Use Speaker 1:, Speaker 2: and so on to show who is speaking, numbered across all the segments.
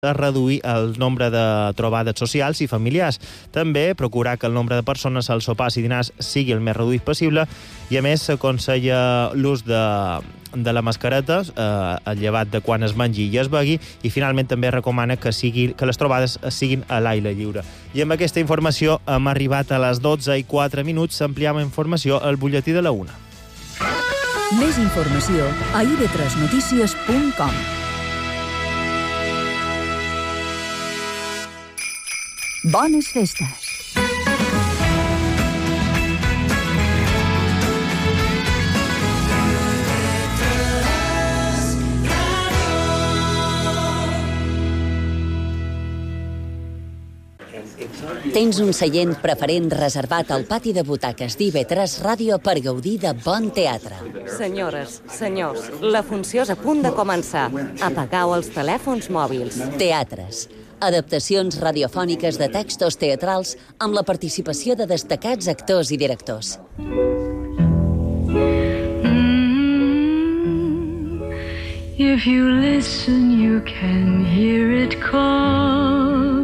Speaker 1: a reduir el nombre de trobades socials i familiars. També procurar que el nombre de persones als sopars i dinars sigui el més reduït possible i, a més, s'aconsella l'ús de la mascareta, llevat de quan es mengi i es begui, i finalment també recomana que les trobades siguin a l'aire lliure. I amb aquesta informació hem arribat a les 12:04. Ampliem informació al butlletí de la 1.
Speaker 2: Més informació a ib3notícies.com. Bones festes!
Speaker 3: Tens un seient preferent reservat al pati de butaques d'IB3 Ràdio per gaudir de bon teatre.
Speaker 4: Senyores, senyors, la funció és a punt de començar. Apagueu els telèfons mòbils.
Speaker 3: Teatres. Adaptacions radiofòniques de textos teatrals amb la participació de destacats actors i directors.
Speaker 5: If you listen, you can hear it call.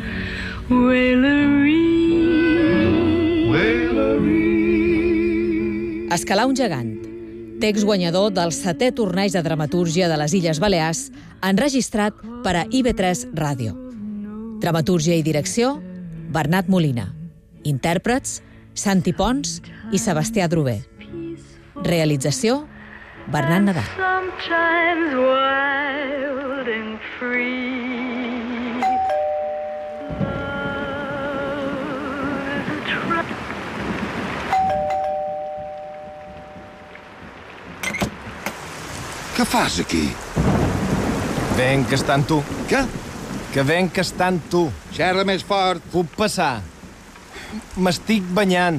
Speaker 6: Escalar un gegant. Text guanyador del 7è torneig de dramatúrgia de les Illes Balears, enregistrat per a IB3 Ràdio. Dramatúrgia i direcció, Bernat Molina. Intèrprets, Santi Pons i Sebastià Drover. Realització, Bernat Nadal.
Speaker 5: Sometimes wild and free.
Speaker 7: Què fas aquí?
Speaker 8: Venc que està en tu.
Speaker 7: Què?
Speaker 8: Que venc que està en tu.
Speaker 7: Xerra més fort.
Speaker 8: Puc passar. M'estic banyant.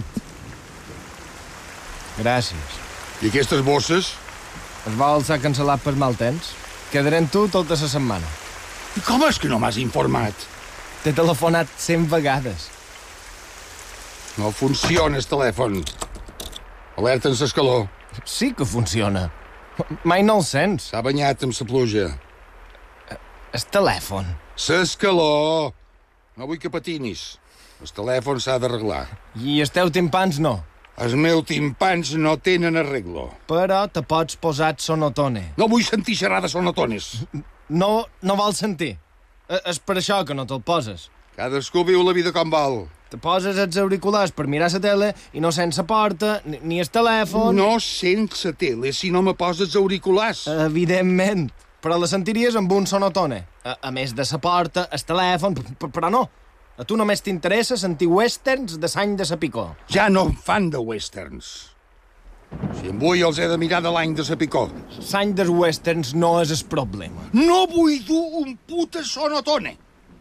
Speaker 8: Gràcies.
Speaker 7: I aquestes bosses?
Speaker 8: Es vol s'ha cancel·lat per mal temps. Quedaré amb tu tota la setmana.
Speaker 7: I com és que no m'has informat?
Speaker 8: T'he telefonat 100 vegades.
Speaker 7: No funciona el telèfon. Alerta en l'escaló.
Speaker 8: Sí que funciona. Mai no el sents.
Speaker 7: S'ha banyat amb la pluja.
Speaker 8: El telèfon.
Speaker 7: L'escaló. No vull que patinis. El telèfon s'ha d'arreglar.
Speaker 8: I els teus timpans no.
Speaker 7: Els meus timpans no tenen arreglo.
Speaker 8: Però te pots posar sonotone.
Speaker 7: No vull sentir xerrar de sonotones.
Speaker 8: No vols sentir. És per això que no te'l poses.
Speaker 7: Cadascú viu la vida com vol.
Speaker 8: Te poses els auriculars per mirar la tele i no sents la porta, ni el telèfon...
Speaker 7: No sents la tele si no me poses auriculars.
Speaker 8: Evidentment, però la sentiries amb un sonotone. A més de la porta, el telèfon... Però no, a tu només t'interessa sentir westerns de l'any de la picó.
Speaker 7: Ja no em fan de westerns. Si em vull els he de mirar de l'any de la picó.
Speaker 8: L'any dels westerns no és el problema.
Speaker 7: No vull dur un puta sonotone.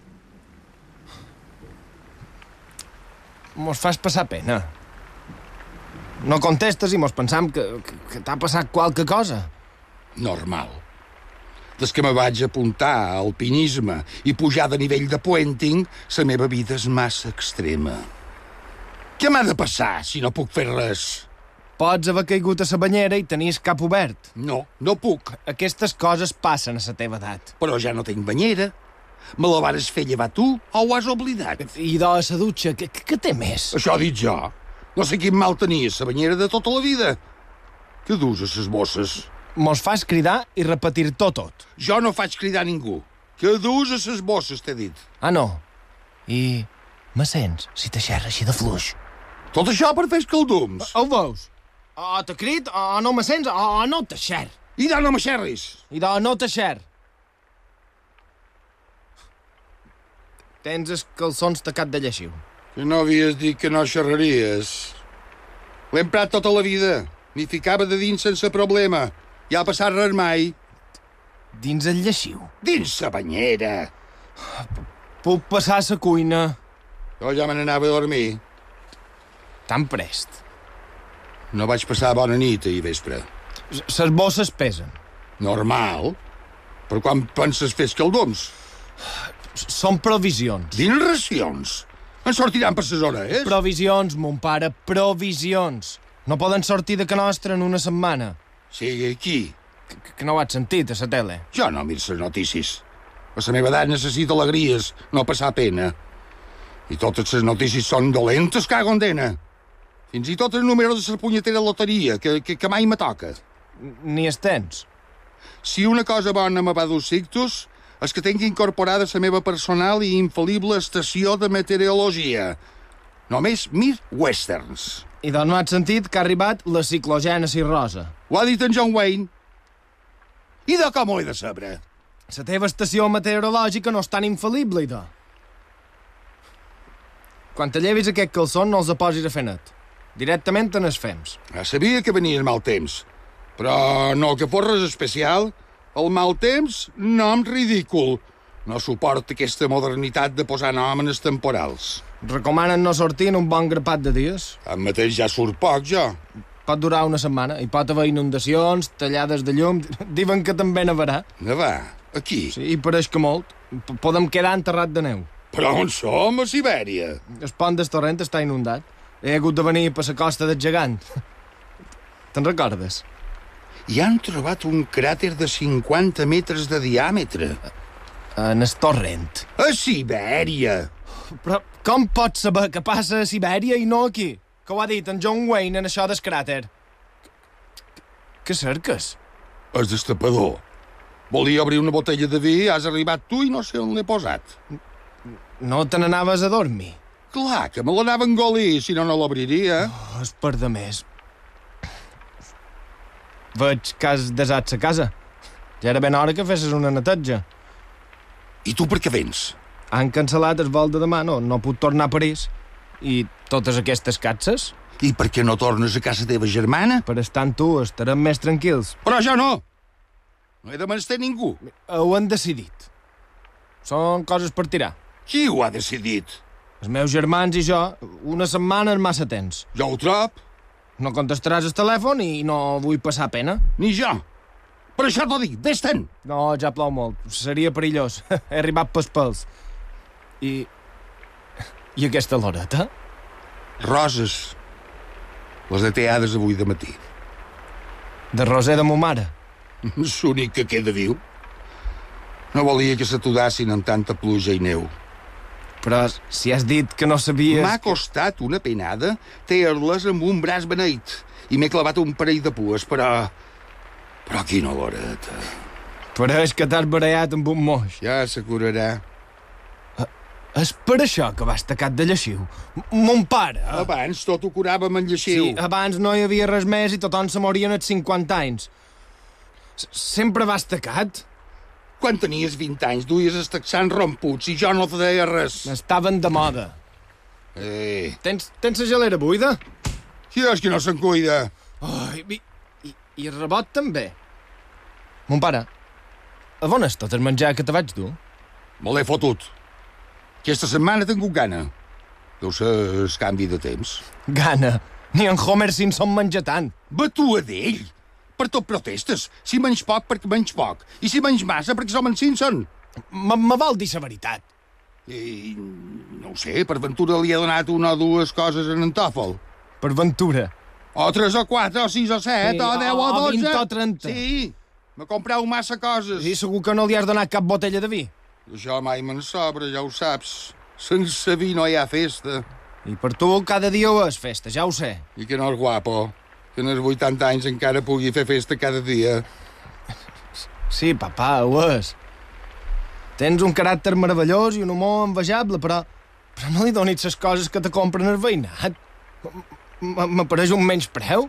Speaker 8: Mos fas passar pena. No contestes i mos pensam que t'ha passat qualque cosa.
Speaker 7: Normal. Des que me vaig apuntar a alpinisme i pujar de nivell de puenting, la meva vida és massa extrema. Què m'ha de passar si no puc fer res?
Speaker 8: Pots haver caigut a la banyera i tenies cap obert.
Speaker 7: No, no puc.
Speaker 8: Aquestes coses passen a la teva edat.
Speaker 7: Però ja no tinc banyera. Me la vares fer llevar tu o ho has oblidat?
Speaker 8: I de la dutxa, què té més?
Speaker 7: Això dit jo. No sé quin mal tenies, la banyera de tota la vida. Què dus a ses bosses?
Speaker 8: Mos fas cridar i repetir-t'ho tot.
Speaker 7: Jo no faig cridar ningú. Què dus a ses bosses, t'he dit.
Speaker 8: Ah, no? I me sents si te xerra així de fluix?
Speaker 7: Tot això per fer escaldums.
Speaker 8: Ho veus? O te crit, o no me sents, o no te xer.
Speaker 7: I de no me xerris.
Speaker 8: I de no te xer. Tens els calçons tacat de lleixiu.
Speaker 7: Que no havies dit que no xerraries. L'he emprat tota la vida. M'hi ficava de dins sense problema. Ja ha passat res mai.
Speaker 8: Dins el lleixiu?
Speaker 7: Dins la banyera.
Speaker 8: Puc passar a la cuina.
Speaker 7: Jo ja me n'anava a dormir.
Speaker 8: Tan prest.
Speaker 7: No vaig passar bona nit ahir vespre.
Speaker 8: Les bosses pesen.
Speaker 7: Normal. Per quan penses fer escaldons?
Speaker 8: Són provisions.
Speaker 7: Dins racions. En sortiran per ses orelles?
Speaker 8: Provisions, mon pare, provisions. No poden sortir de ca nostra en una setmana.
Speaker 7: Sí, qui?
Speaker 8: Que no ho has sentit a la tele.
Speaker 7: Jo no miro les notícies. A la meva edat necessita alegries, no passar pena. I totes les notícies són dolentes, cago en dena. Fins i tot el número de la punyetera loteria, que mai me toca.
Speaker 8: Ni els tens.
Speaker 7: Si una cosa bona me va dur Sictus, és que tinc incorporada la meva personal i infal·lible estació de meteorologia. Només mir westerns.
Speaker 8: I doncs no has sentit que ha arribat la ciclogènesi rosa.
Speaker 7: Ho ha dit en John Wayne. I de com ho he de saber?
Speaker 8: La teva estació meteorològica no és tan infal·lible, idò. Quan te llevis aquest calçon no els posis a fer net. Directament te n'esfems.
Speaker 7: Ja sabia que venia el mal temps, però no que fos res especial. El mal temps, nom ridícul. No suporta aquesta modernitat de posar nòmines temporals.
Speaker 8: Recomanen no sortir en un bon grapat de dies.
Speaker 7: Tanmateix ja surt poc, jo.
Speaker 8: Pot durar una setmana. Hi pot haver inundacions, tallades de llum... Diuen que també nevarà.
Speaker 7: Nevar? Aquí?
Speaker 8: Sí, i pareix que molt. Podem quedar enterrat de neu.
Speaker 7: Però on som? A Sibèria?
Speaker 8: El pont del Torrent està inundat. He hagut de venir per la costa del gegant. Te'n recordes?
Speaker 7: Hi han trobat un cràter de 50 metres de diàmetre.
Speaker 8: En el Torrent.
Speaker 7: A Sibèria!
Speaker 8: Però com pots saber que passa a Sibèria i no aquí? Que ho ha dit en John Wayne en això del cràter. Què cerques?
Speaker 7: El destapador. Volia obrir una botella de vi, has arribat tu i no sé on l'he posat.
Speaker 8: No te n'anaves a dormir?
Speaker 7: Clar, que me l'anava a engolir, si no, no l'obriria.
Speaker 8: Oh, és per de més. Veig que has desat sa casa. Ja era ben hora que fessis una neteja.
Speaker 7: I tu per què vens?
Speaker 8: Han cancel·lat el vol de demà, no puc tornar a París. I totes aquestes catses?
Speaker 7: I per què no tornes a casa teva germana?
Speaker 8: Per estar amb tu estarem més tranquils.
Speaker 7: Però jo no! No he de menester ningú.
Speaker 8: Ho han decidit. Són coses per tirar.
Speaker 7: Qui ho ha decidit?
Speaker 8: Els meus germans i jo, una setmana és massa temps.
Speaker 7: Jo ho trob.
Speaker 8: No contestaràs el telèfon i no vull passar pena.
Speaker 7: Ni jo. Per això t'ho dic, vés-te'n.
Speaker 8: No, ja plou molt. Seria perillós. He arribat pels pèls. I aquesta loreta?
Speaker 7: Roses. Les he teades avui de matí.
Speaker 8: De Roser de mo mare?
Speaker 7: És l'únic que queda viu. No volia que s'atudassin amb tanta pluja i neu.
Speaker 8: Però si has dit que no sabies...
Speaker 7: M'ha costat una penada ter-les amb un braç beneit i m'he clavat un parell de pues, però quina loreta.
Speaker 8: Pareix que t'has barallat amb un moix.
Speaker 7: Ja se curarà.
Speaker 8: És per això que vas tacat de lleixiu. Mon pare...
Speaker 7: Abans tot ho curàvem en lleixiu.
Speaker 8: Sí, abans no hi havia res més i tothom se morien als 50 anys. Sempre vas tacat?
Speaker 7: Quan tenies 20 anys duies els texans romputs i jo no te deia res.
Speaker 8: Estaven de moda. Tens la gelera buida?
Speaker 7: Qui és que no se'n cuida?
Speaker 8: I el rebot també. Mon pare, a on és tot el menjar que te vaig dur?
Speaker 7: Me l'he fotut. Aquesta setmana tinc gana. Deu ser el canvi de temps.
Speaker 8: Gana? Ni en Homer Simpson menja tant.
Speaker 7: Batua d'ell. Per tot protestes. Si menys poc, perquè menys poc. I si menys massa, perquè som en Simpson.
Speaker 8: Me vol dir la veritat.
Speaker 7: I no ho sé, per ventura li he donat una o dues coses en Tòfol.
Speaker 8: Per ventura?
Speaker 7: O 3 o 4 o 6 o 7
Speaker 8: sí,
Speaker 7: o 10 o 12.
Speaker 8: O 20 o 30.
Speaker 7: Sí, m'he comprau massa coses.
Speaker 8: I segur que no li has donat cap botella de vi.
Speaker 7: Això mai me'n sobra, ja ho saps. Sense vi no hi ha festa.
Speaker 8: I per tu cada dia ho és festa, ja ho sé.
Speaker 7: I que no és guapo. Que en els 80 anys encara pugui fer festa cada dia.
Speaker 8: Sí, papà, ho és. Tens un caràcter meravellós i un humor envejable, però no li donis les coses que te compren el veïnat. M'apareix un menyspreu.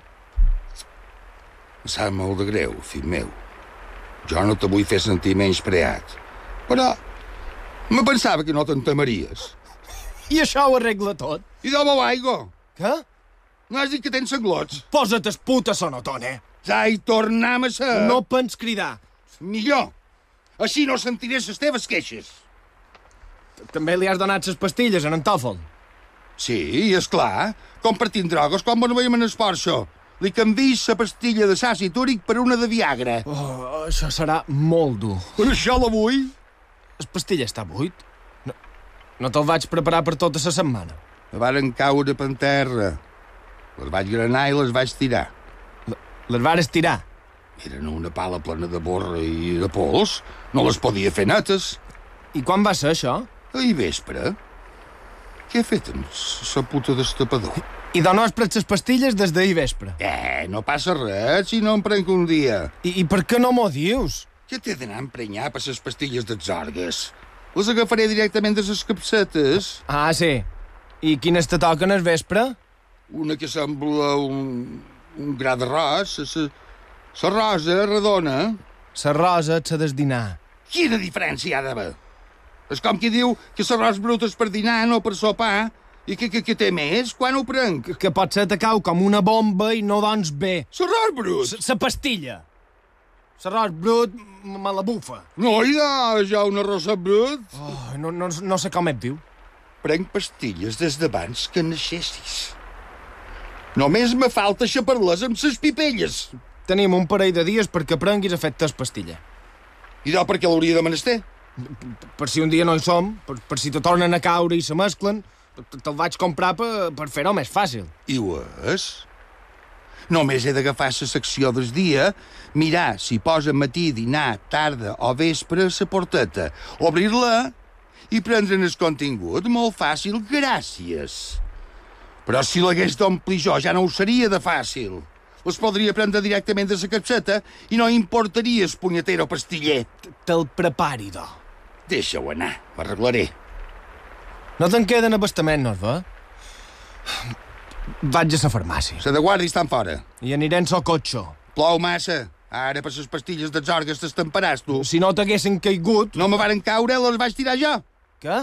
Speaker 7: Em sap molt de greu, fill meu. Jo no te vull fer sentir menyspreat. Però me pensava que no t'entamaries.
Speaker 8: I això ho arregla tot.
Speaker 7: I de bo aigua.
Speaker 8: Què?
Speaker 7: No has dit que tens sanglots?
Speaker 8: Posa't es puta, sonotone.
Speaker 7: Ja hi tornam a ser.
Speaker 8: No pens cridar.
Speaker 7: Millor. Així no sentiré les teves queixes.
Speaker 8: També li has donat les pastilles en Tòfol?
Speaker 7: Sí, és clar. Compartint drogues com no veiem en el Porxo. Li canvis la pastilla de àcid úric per una de Viagra.
Speaker 8: Oh, això serà molt dur.
Speaker 7: Per això la vull.
Speaker 8: El pastilla està buit. No te'l vaig preparar per tota la setmana.
Speaker 7: Me varen caure per terra. Les vaig granar i les vaig tirar.
Speaker 8: Les vares tirar?
Speaker 7: Eren una pala plena de borra i de pols. No les podia fer netes.
Speaker 8: I quan va ser, això?
Speaker 7: Ahir vespre. Què he fet amb la puta destapador?
Speaker 8: I de no has pres les pastilles des d'ahir vespre.
Speaker 7: No passa res si no em prenc un dia.
Speaker 8: I per què no m'ho dius?
Speaker 7: Què t'he d'anar a emprenyar per les pastilles d'exorgues? Les agafaré directament de les capsetes.
Speaker 8: Ah, sí. I quines te toquen al vespre?
Speaker 7: Una que sembla un gra d'arròs. La rosa redona.
Speaker 8: La rosa et s'ha de dinar.
Speaker 7: Quina diferència hi ha d'haver? És com qui diu que l'arròs brut és per dinar, no per sopar. I què té més? Quan ho prenc?
Speaker 8: Que potser te cau com una bomba i no doncs bé.
Speaker 7: L'arròs brut?
Speaker 8: La pastilla. L'arròs brut me la bufa.
Speaker 7: No hi ha ja un arròs brut?
Speaker 8: Oh, no sé com et viu.
Speaker 7: Prenc pastilles des d'abans que naixessis. Només me falta xapar-les amb ses pipelles.
Speaker 8: Tenim un parell de dies perquè prenguis efectes pastilla.
Speaker 7: I d'allò per què l'hauria de menester?
Speaker 8: Per si un dia no hi som, per si te tornen a caure i se mesclen, te'l vaig comprar per fer-ho més fàcil.
Speaker 7: I ho és? Només he d'agafar la secció del dia, mirar si posa matí, dinar, tarda o vespre la porteta, obrir-la i prendre'n el contingut. Molt fàcil, gràcies. Però si l'hagués d'omplir jo ja no ho seria de fàcil. Les podria prendre directament de la capseta i no importaria el punyetero pastiller.
Speaker 8: Te'l prepari, do.
Speaker 7: Deixa-ho anar, ho arreglaré.
Speaker 8: No te'n queden abastaments, va? Vaig a la farmàcia.
Speaker 7: Se de guàrdia estan fora.
Speaker 8: I anirem al cotxe.
Speaker 7: Plou massa. Ara per les pastilles d'exorgues t'estamparàs, tu.
Speaker 8: Si no t'haguessin caigut...
Speaker 7: No me varen caure, les vaig tirar jo.
Speaker 8: Què?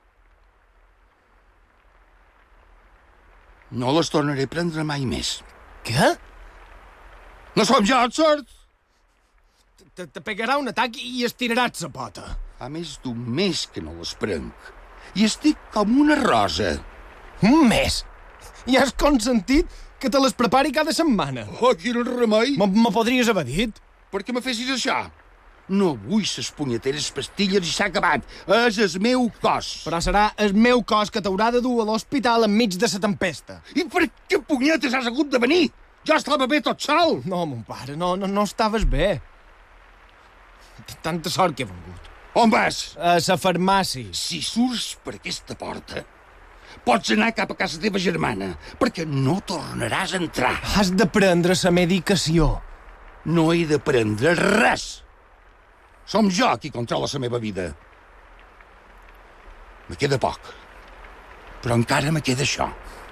Speaker 7: No les tornaré a prendre mai més.
Speaker 8: Què?
Speaker 7: No som jo, et sort?
Speaker 8: Te pegarà un atac i estiraràs la pota.
Speaker 7: Fa més d'un mes que no les prenc. I estic com una rosa.
Speaker 8: Un mes? I has consentit que te les prepari cada setmana?
Speaker 7: Oh, quin remei!
Speaker 8: Me podries haver dit?
Speaker 7: Per què me fessis això? No vull ses punyeteres pastilles i s'ha acabat. És el meu cos.
Speaker 8: Però serà el meu cos que t'haurà de dur a l'hospital enmig de la tempesta.
Speaker 7: I per què punyetes has hagut de venir? Jo estava bé tot sol.
Speaker 8: No, mon pare, no estaves bé. Tanta sort que he vengut.
Speaker 7: On vas?
Speaker 8: A la farmàcia.
Speaker 7: Si surts per aquesta porta, pots anar cap a casa teva germana, perquè no tornaràs a entrar.
Speaker 8: Has de prendre la medicació.
Speaker 7: No he de prendre res. Som jo qui controla la meva vida. Me queda poc, però encara me queda això.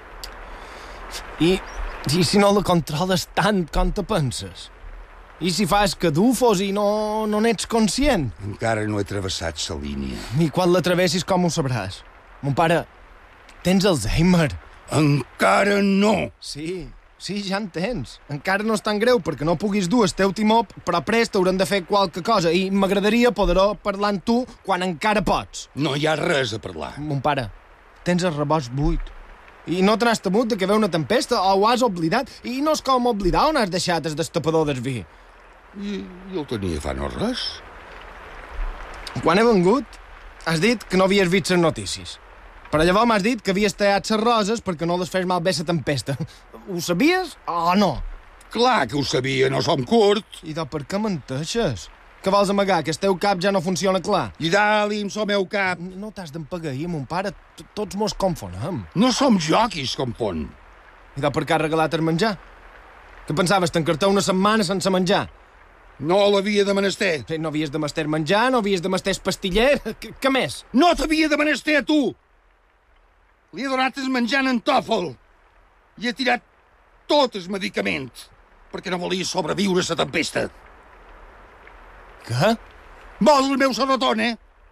Speaker 8: I si no la controles tant com te penses? I si fas cadufos i no n'ets conscient?
Speaker 7: Encara no he travessat la línia.
Speaker 8: I quan la travessis com ho sabràs? Mon pare, tens Alzheimer.
Speaker 7: Encara no.
Speaker 8: Sí, ja en tens. Encara no és tan greu perquè no puguis dur el teu timó, però prest haurem de fer qualque cosa i m'agradaria poder parlar amb tu quan encara pots.
Speaker 7: No hi ha res a parlar.
Speaker 8: Mon pare, tens el rebost buit. I no te n'has temut de que ve una tempesta o ho has oblidat. I no és com oblidar on has deixat el destapador del vi.
Speaker 7: I el tenia fa no res.
Speaker 8: Quan he vengut, has dit que no havies vist les notícies. Però llavors m'has dit que havies tallat les roses perquè no les fes malbé la tempesta. Ho sabies o no?
Speaker 7: Clar que ho sabia, no som curt.
Speaker 8: I per què menteixes? Que vols amagar, que el teu cap ja no funciona clar?
Speaker 7: I dalt, amb el meu cap.
Speaker 8: No t'has d'empagueir, mon pare. Tots mos confonem.
Speaker 7: No som jo qui es confon.
Speaker 8: I per què has regalat el menjar? Que pensaves tancar-te una setmana sense menjar?
Speaker 7: No l'havia de menester.
Speaker 8: No havies de menester menjar, no havies de menester pastiller. Què més?
Speaker 7: No t'havia de menester a tu! Li he donat el menjar en tòfol. I he tirat tot el medicament perquè no volia sobreviure a la tempesta.
Speaker 8: Què?
Speaker 7: Vol el meu sonotone?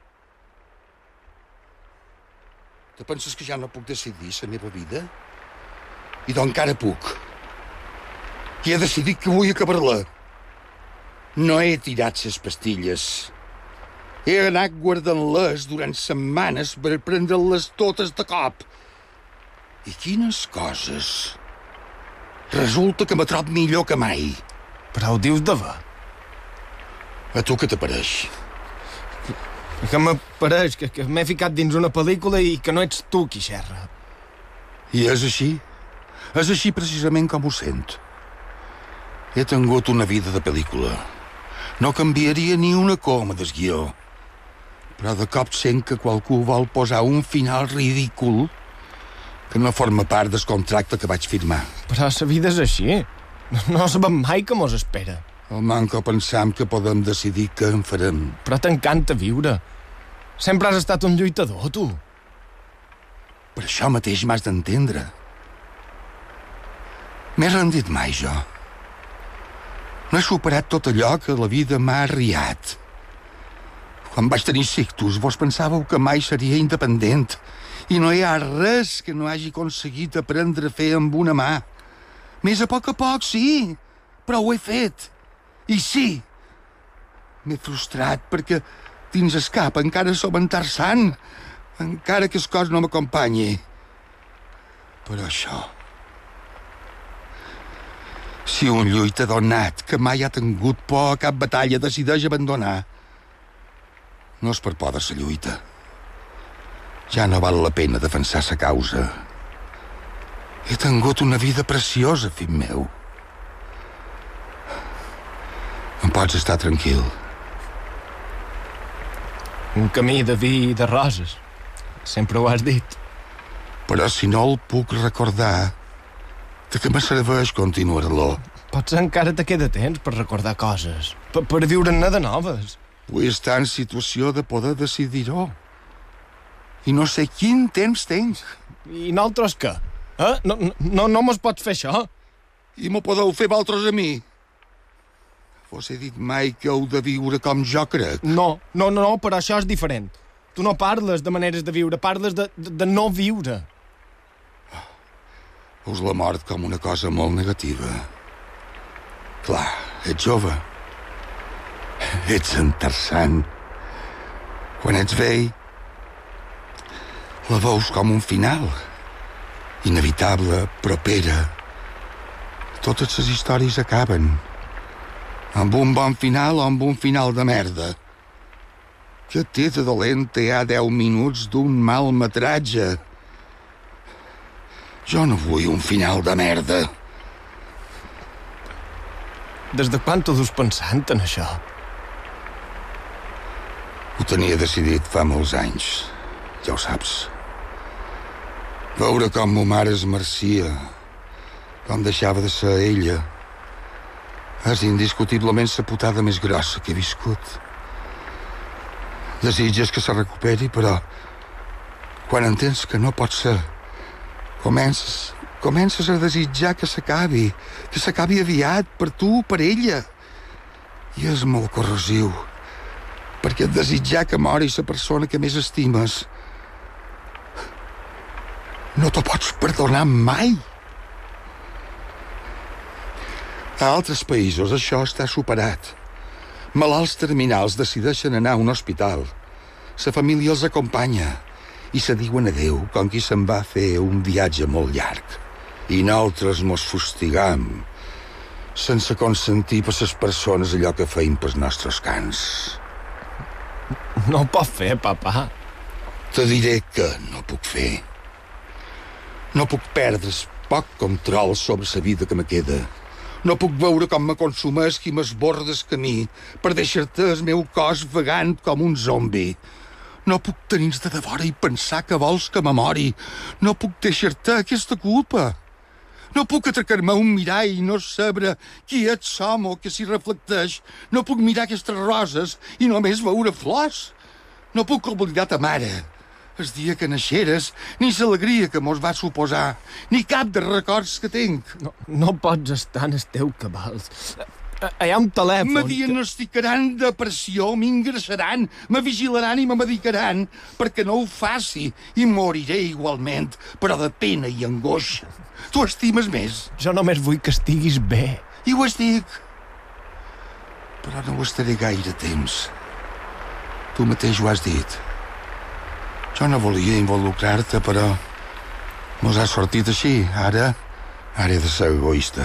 Speaker 7: Te penses que ja no puc decidir la meva vida? I doncs encara puc. I he decidit que vull acabar-la. No he tirat les pastilles. He anat guardant-les durant setmanes per prendre-les totes de cop. I quines coses. Resulta que me trob millor que mai.
Speaker 8: Però ho dius de ver.
Speaker 7: A tu què t'apareix?
Speaker 8: Que m'apareix que m'he ficat dins una pel·lícula i que no ets tu qui xerra.
Speaker 7: I és així? És així precisament com ho sent. He tingut una vida de pel·lícula. No canviaria ni una coma del guió. Però de cop sent que qualcú vol posar un final ridícul que no forma part del contracte que vaig firmar.
Speaker 8: Però la vida és així. No sabem mai què mos espera.
Speaker 7: El manco pensam que podem decidir què en farem.
Speaker 8: Però t'encanta viure. Sempre has estat un lluitador, tu.
Speaker 7: Per això mateix m'has d'entendre. M'he rendit mai, jo. No he superat tot allò que la vida m'ha arriat. Quan vaig tenir ictus, vos pensàveu que mai seria independent i no hi ha res que no hagi aconseguit aprendre a fer amb una mà. Més a poc, sí, però ho he fet. I sí, m'he frustrat perquè dins el cap encara som en Tarzan, encara que el cos no m'acompanyi. Però això... Si un lluitador nat que mai ha tingut por a cap batalla decideix abandonar, no és per por de la lluita. Ja no val la pena defensar la causa. He tingut una vida preciosa, fill meu. Em pots estar tranquil.
Speaker 8: Un camí de vi i de roses. Sempre ho has dit.
Speaker 7: Però si no el puc recordar, de què me serveix continuar-lo?
Speaker 8: Potser encara te queda temps per recordar coses, per viure-ne de noves.
Speaker 7: Vull estar en situació de poder decidir-ho. I no sé quin temps tenc.
Speaker 8: I nosaltres què? No mos pots fer això?
Speaker 7: I m'ho podeu fer vosaltres a mi? Vos he dit mai que heu de viure com jo crec.
Speaker 8: No, però això és diferent. Tu no parles de maneres de viure, parles de no viure.
Speaker 7: Veus la mort com una cosa molt negativa. Clar, ets jove. Ets en Tarzan. Quan ets vell, la veus com un final. Inevitable, propera. Totes les històries acaben. Amb un bon final o amb un final de merda. Què té de dolent hi ha 10 minuts d'un mal metratge? Jo no vull un final de merda.
Speaker 8: Des de quan t'ho dus pensant en això?
Speaker 7: Ho tenia decidit fa molts anys. Ja ho saps. Veure com ma mare es marcia, com deixava de ser ella, és indiscutiblement la putada més grossa que he viscut. Desitges que se recuperi, però quan entens que no pot ser, comences a desitjar que s'acabi aviat, per tu, per ella. I és molt corrosiu, perquè desitjar que mori la persona que més estimes no t'ho pots perdonar mai. A altres països això està superat. Malalts terminals decideixen anar a un hospital. La família els acompanya i se diuen adéu com qui se'n va fer un viatge molt llarg. I nosaltres mos fustigam sense consentir per les persones allò que feim pels nostres cans.
Speaker 8: No ho pot fer, papà.
Speaker 7: Te diré que no puc fer. No puc perdre poc control sobre la vida que me queda. No puc veure com me consumeix qui m'esborra del camí per deixar-te el meu cos vagant com un zombi. No puc tenir-te de vora i pensar que vols que me mori. No puc deixar-te aquesta culpa. No puc atracar-me un mirall i no saber qui ets home que s'hi reflecteix. No puc mirar aquestes roses i només veure flors. No puc oblidar ta mare, el dia que naixeres, ni l'alegria que mos va suposar, ni cap dels records que tinc.
Speaker 8: No pots estar en el teu cabal. Hi ha un telèfon...
Speaker 7: Me diagnosticaran depressió, m'ingressaran, me vigilaran i me medicaran perquè no ho faci i moriré igualment, però de pena i angoixa. Tu estimes més.
Speaker 8: Jo només vull que estiguis bé.
Speaker 7: I ho estic. Però no ho estaré gaire temps. Tu mateix ho has dit. Jo no volia involucrar-te, però mos ha sortit així. Ara he de ser egoista.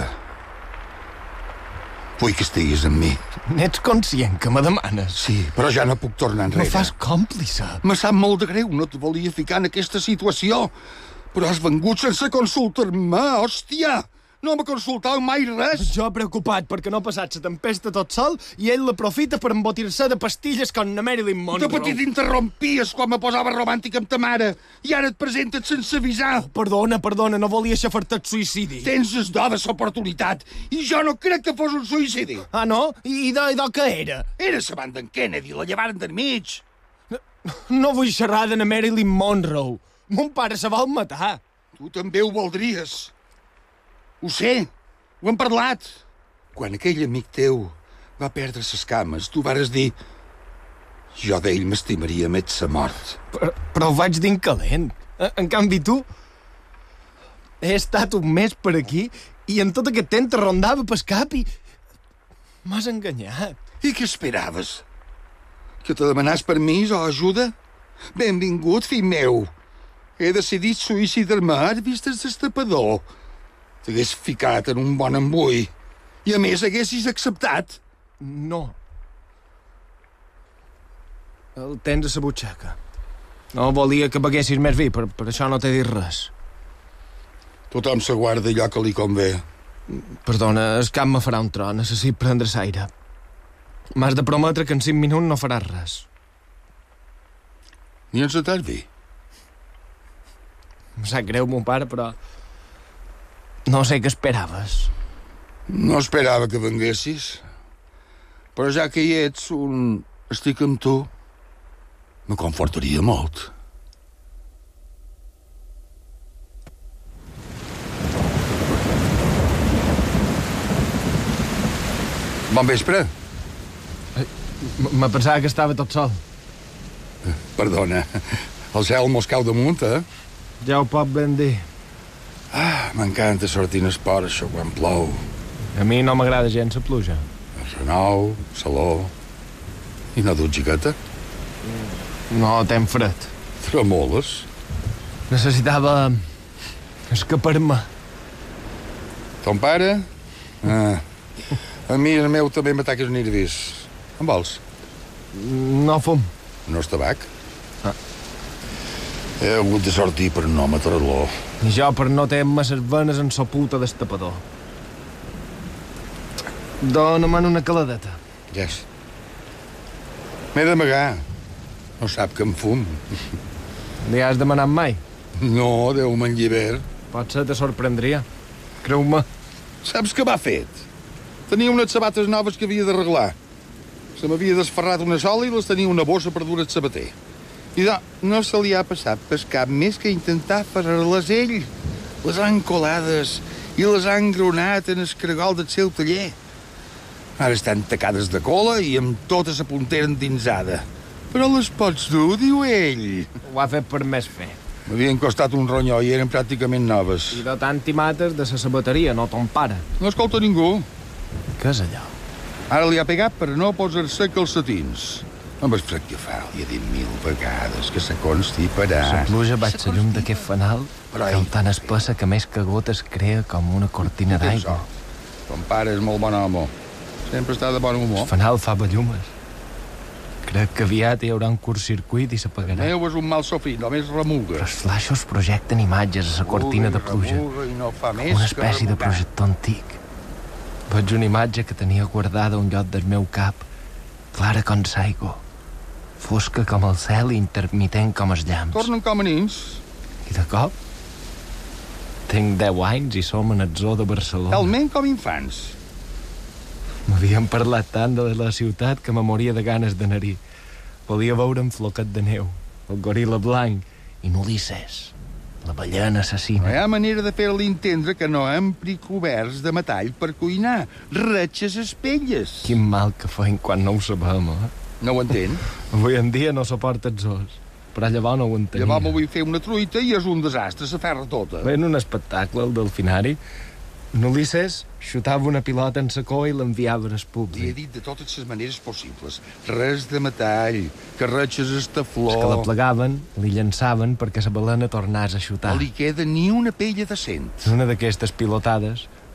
Speaker 7: Vull que estiguis amb mi.
Speaker 8: N'ets conscient que me demanes?
Speaker 7: Sí, però ja no puc tornar enrere.
Speaker 8: Me fas còmplice.
Speaker 7: Me sap molt de greu, no te volia ficar en aquesta situació. Però has vengut sense consultar-me, hòstia! No m'ha consultat mai res.
Speaker 8: Jo preocupat perquè no ha passat la tempesta tot sol i ell l'aprofita per embotir-se de pastilles com na Marilyn Monroe.
Speaker 7: De petit interrompies quan me posava romàntica amb ta mare i ara et presentes sense avisar.
Speaker 8: Perdona, no volia xafar-te el suïcidi.
Speaker 7: Tens es do de l'oportunitat i jo no crec que fos un suïcidi.
Speaker 8: Ah, no? I de què era?
Speaker 7: Era la banda en Kennedy, la llevaren d'enmig.
Speaker 8: No vull xerrar de na Marilyn Monroe. Mon pare se vol matar.
Speaker 7: Tu també ho voldries. Ho sé, ho hem parlat. Quan aquell amic teu va perdre ses cames, tu vares dir... Jo d'ell m'estimaria més sa mort.
Speaker 8: Però ho vaig dir en calent. En canvi, tu... He estat un mes per aquí i en tot aquest temps te rondava pel cap i... M'has enganyat.
Speaker 7: I què esperaves? Que te demanàs permís o ajuda? Benvingut, fill meu. He decidit suïcidar-me, has vist el destapador. T'hagués ficat en un bon embull. I a més haguessis acceptat.
Speaker 8: No. El tens a la butxaca. No volia que beguessis més vi, per això no t'he dit res.
Speaker 7: Tothom se guarda allò que li convé.
Speaker 8: Perdona, el cap me farà un tro, necessit prendre l'aire. M'has de prometre que en 5 minuts no faràs res.
Speaker 7: Ni ens atarvi.
Speaker 8: Em sap greu, mon pare, però... No sé què esperaves.
Speaker 7: No esperava que venguessis. Però ja que hi ets, estic amb tu, me confortaria molt. Bon vespre.
Speaker 8: Me pensava que estava tot sol.
Speaker 7: Perdona, el cel mos cau damunt, eh?
Speaker 8: Ja ho pot ben dir.
Speaker 7: M'encanta sortir en esport, això, quan plou.
Speaker 8: A mi no m'agrada gens la pluja.
Speaker 7: El renou, saló... I no duts xiqueta?
Speaker 8: No, tenc fred.
Speaker 7: Tremoles?
Speaker 8: Necessitava... escapar-me.
Speaker 7: Ton pare? A mi el meu també m'ataques nervis. En vols?
Speaker 8: No fum.
Speaker 7: No és tabac? He hagut de sortir per no matar-lo.
Speaker 8: I jo per no tenir-me les venes en sa puta destapador. Dóna-me'n una caladeta.
Speaker 7: Yes. M'he d'amagar. No sap que em fum.
Speaker 8: Li has demanat mai?
Speaker 7: No, Déu me'n lliber.
Speaker 8: Potser te sorprendria. Creu-me.
Speaker 7: Saps què m'ha fet? Tenia unes sabates noves que havia d'arreglar. Se m'havia desferrat una sola i les tenia una bossa per dur el sabater. I no se li ha passat per cap més que intentar fer-les ell. Les han colades i les han gronat en el caragol del seu taller. Ara estan tacades de cola i amb tota la puntera endinsada. Però les pots dur, diu ell.
Speaker 8: Ho ha fet per més fer.
Speaker 7: M'havien costat un ronyó i eren pràcticament noves.
Speaker 8: I de tant i mates de la sabateria, no ton pare.
Speaker 7: No escolta ningú.
Speaker 8: Què és allò?
Speaker 7: Ara li ha pegat per no posar-se calcetins. Amb el fred que fa, li ha dit 1000 vegades que se constiparà.
Speaker 8: La pluja baix la llum d'aquest fanal, cau tan espessa que més que gotes crea com una cortina d'aigua.
Speaker 7: Ton pare és molt bon home. Sempre està de bon humor.
Speaker 8: El fanal fa bellumes. Crec que aviat hi haurà un curt-circuit i s'apagarà.
Speaker 7: El meu és un mal sofit, només remuga.
Speaker 8: Però els flaixos projecten imatges a la cortina de pluja.
Speaker 7: No fa
Speaker 8: com una espècie de projector antic. Veig una imatge que tenia guardada a un lloc del meu cap, clara com l'aigua, fosca com el cel i intermitent com els llamps.
Speaker 7: Tornen com a nins.
Speaker 8: I de cop tinc 10 anys i som en el zoo de Barcelona.
Speaker 7: Talment com infants.
Speaker 8: M'havien parlat tant de la ciutat que me moria de ganes d'anar-hi. Volia veure un floquet de neu, el goril·la blanc i Ulisses, la ballena assassina.
Speaker 7: No hi ha manera de fer-li entendre que no empri coberts de metall per cuinar. Retxes espelles.
Speaker 8: Quin mal que feim quan no ho sabem, eh?
Speaker 7: No ho entén?
Speaker 8: Avui en dia no suporta els os, però llavors no ho entenia.
Speaker 7: Llavors me vull fer una truita i és un desastre, se ferra tota.
Speaker 8: Veient un espectacle, el delfinari, Ulisses xutava una pilota en la cua i l'enviava al públic.
Speaker 7: Li he dit de totes les maneres possibles. Res de metall, que retxes estaflor...
Speaker 8: Els que la plegaven, li llançaven perquè la balena tornés a xutar.
Speaker 7: No li queda ni una pella decent.
Speaker 8: En una d'aquestes pilotades,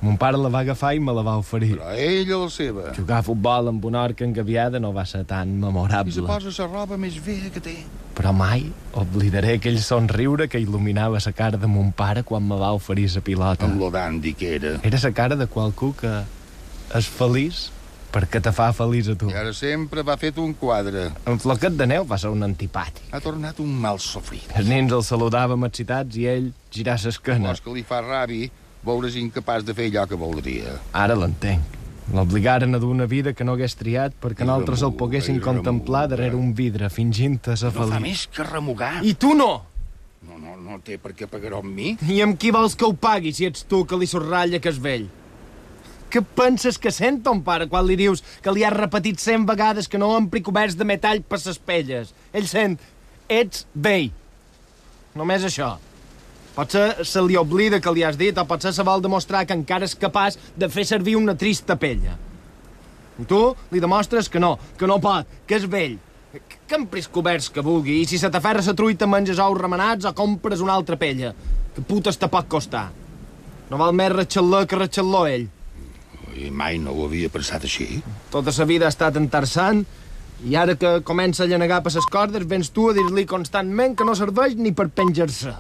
Speaker 8: Mon pare la va agafar i me la va oferir.
Speaker 7: Però ella la seva.
Speaker 8: Jugar a futbol amb una orca engaviada no va ser tan memorable.
Speaker 7: I se posa la roba més vella que té.
Speaker 8: Però mai oblidaré aquell somriure que il·luminava la cara de mon pare quan me va oferir la pilota.
Speaker 7: Amb lo dandi que era.
Speaker 8: Era la cara de qualcú que és feliç perquè te fa feliç a tu.
Speaker 7: I ara sempre va fet un quadre.
Speaker 8: En Floquet de Neu va ser un antipàtic.
Speaker 7: Ha tornat un mal sofrit.
Speaker 8: Els nens el saludàvem excitats i ell girà l'esquena.
Speaker 7: Vols que li fa ràbi, veure's incapaç de fer allò que voldria.
Speaker 8: Ara l'entenc. L'obligaren a dur una vida que no hagués triat perquè nosaltres el poguessin contemplar darrere un vidre, fingint-te ser
Speaker 7: No fa
Speaker 8: feliç.
Speaker 7: més que remugar.
Speaker 8: I tu no!
Speaker 7: No té per què pagar-ho amb mi.
Speaker 8: I amb qui vols que ho pagui si ets tu que li sorralla que és vell? Què penses que sent ton pare quan li dius que li has repetit 100 vegades que no empri coberts de metall per ses pelles? Ell sent, ets vell. Només això. Potser se li oblida que li has dit o potser se vol demostrar que encara és capaç de fer servir una trista pella. I tu li demostres que no pot, que és vell. Que empris coberts que vulgui i si se t'aferra la truita menges ous remenats o compres una altra pella. Que putes te pot costar. No val més ratxaló que ratxaló ell.
Speaker 7: I mai no ho havia pensat així.
Speaker 8: Tota sa vida ha estat entarsant i ara que comença a llenegar per ses cordes vens tu a dir-li constantment que no serveix ni per penjar-se.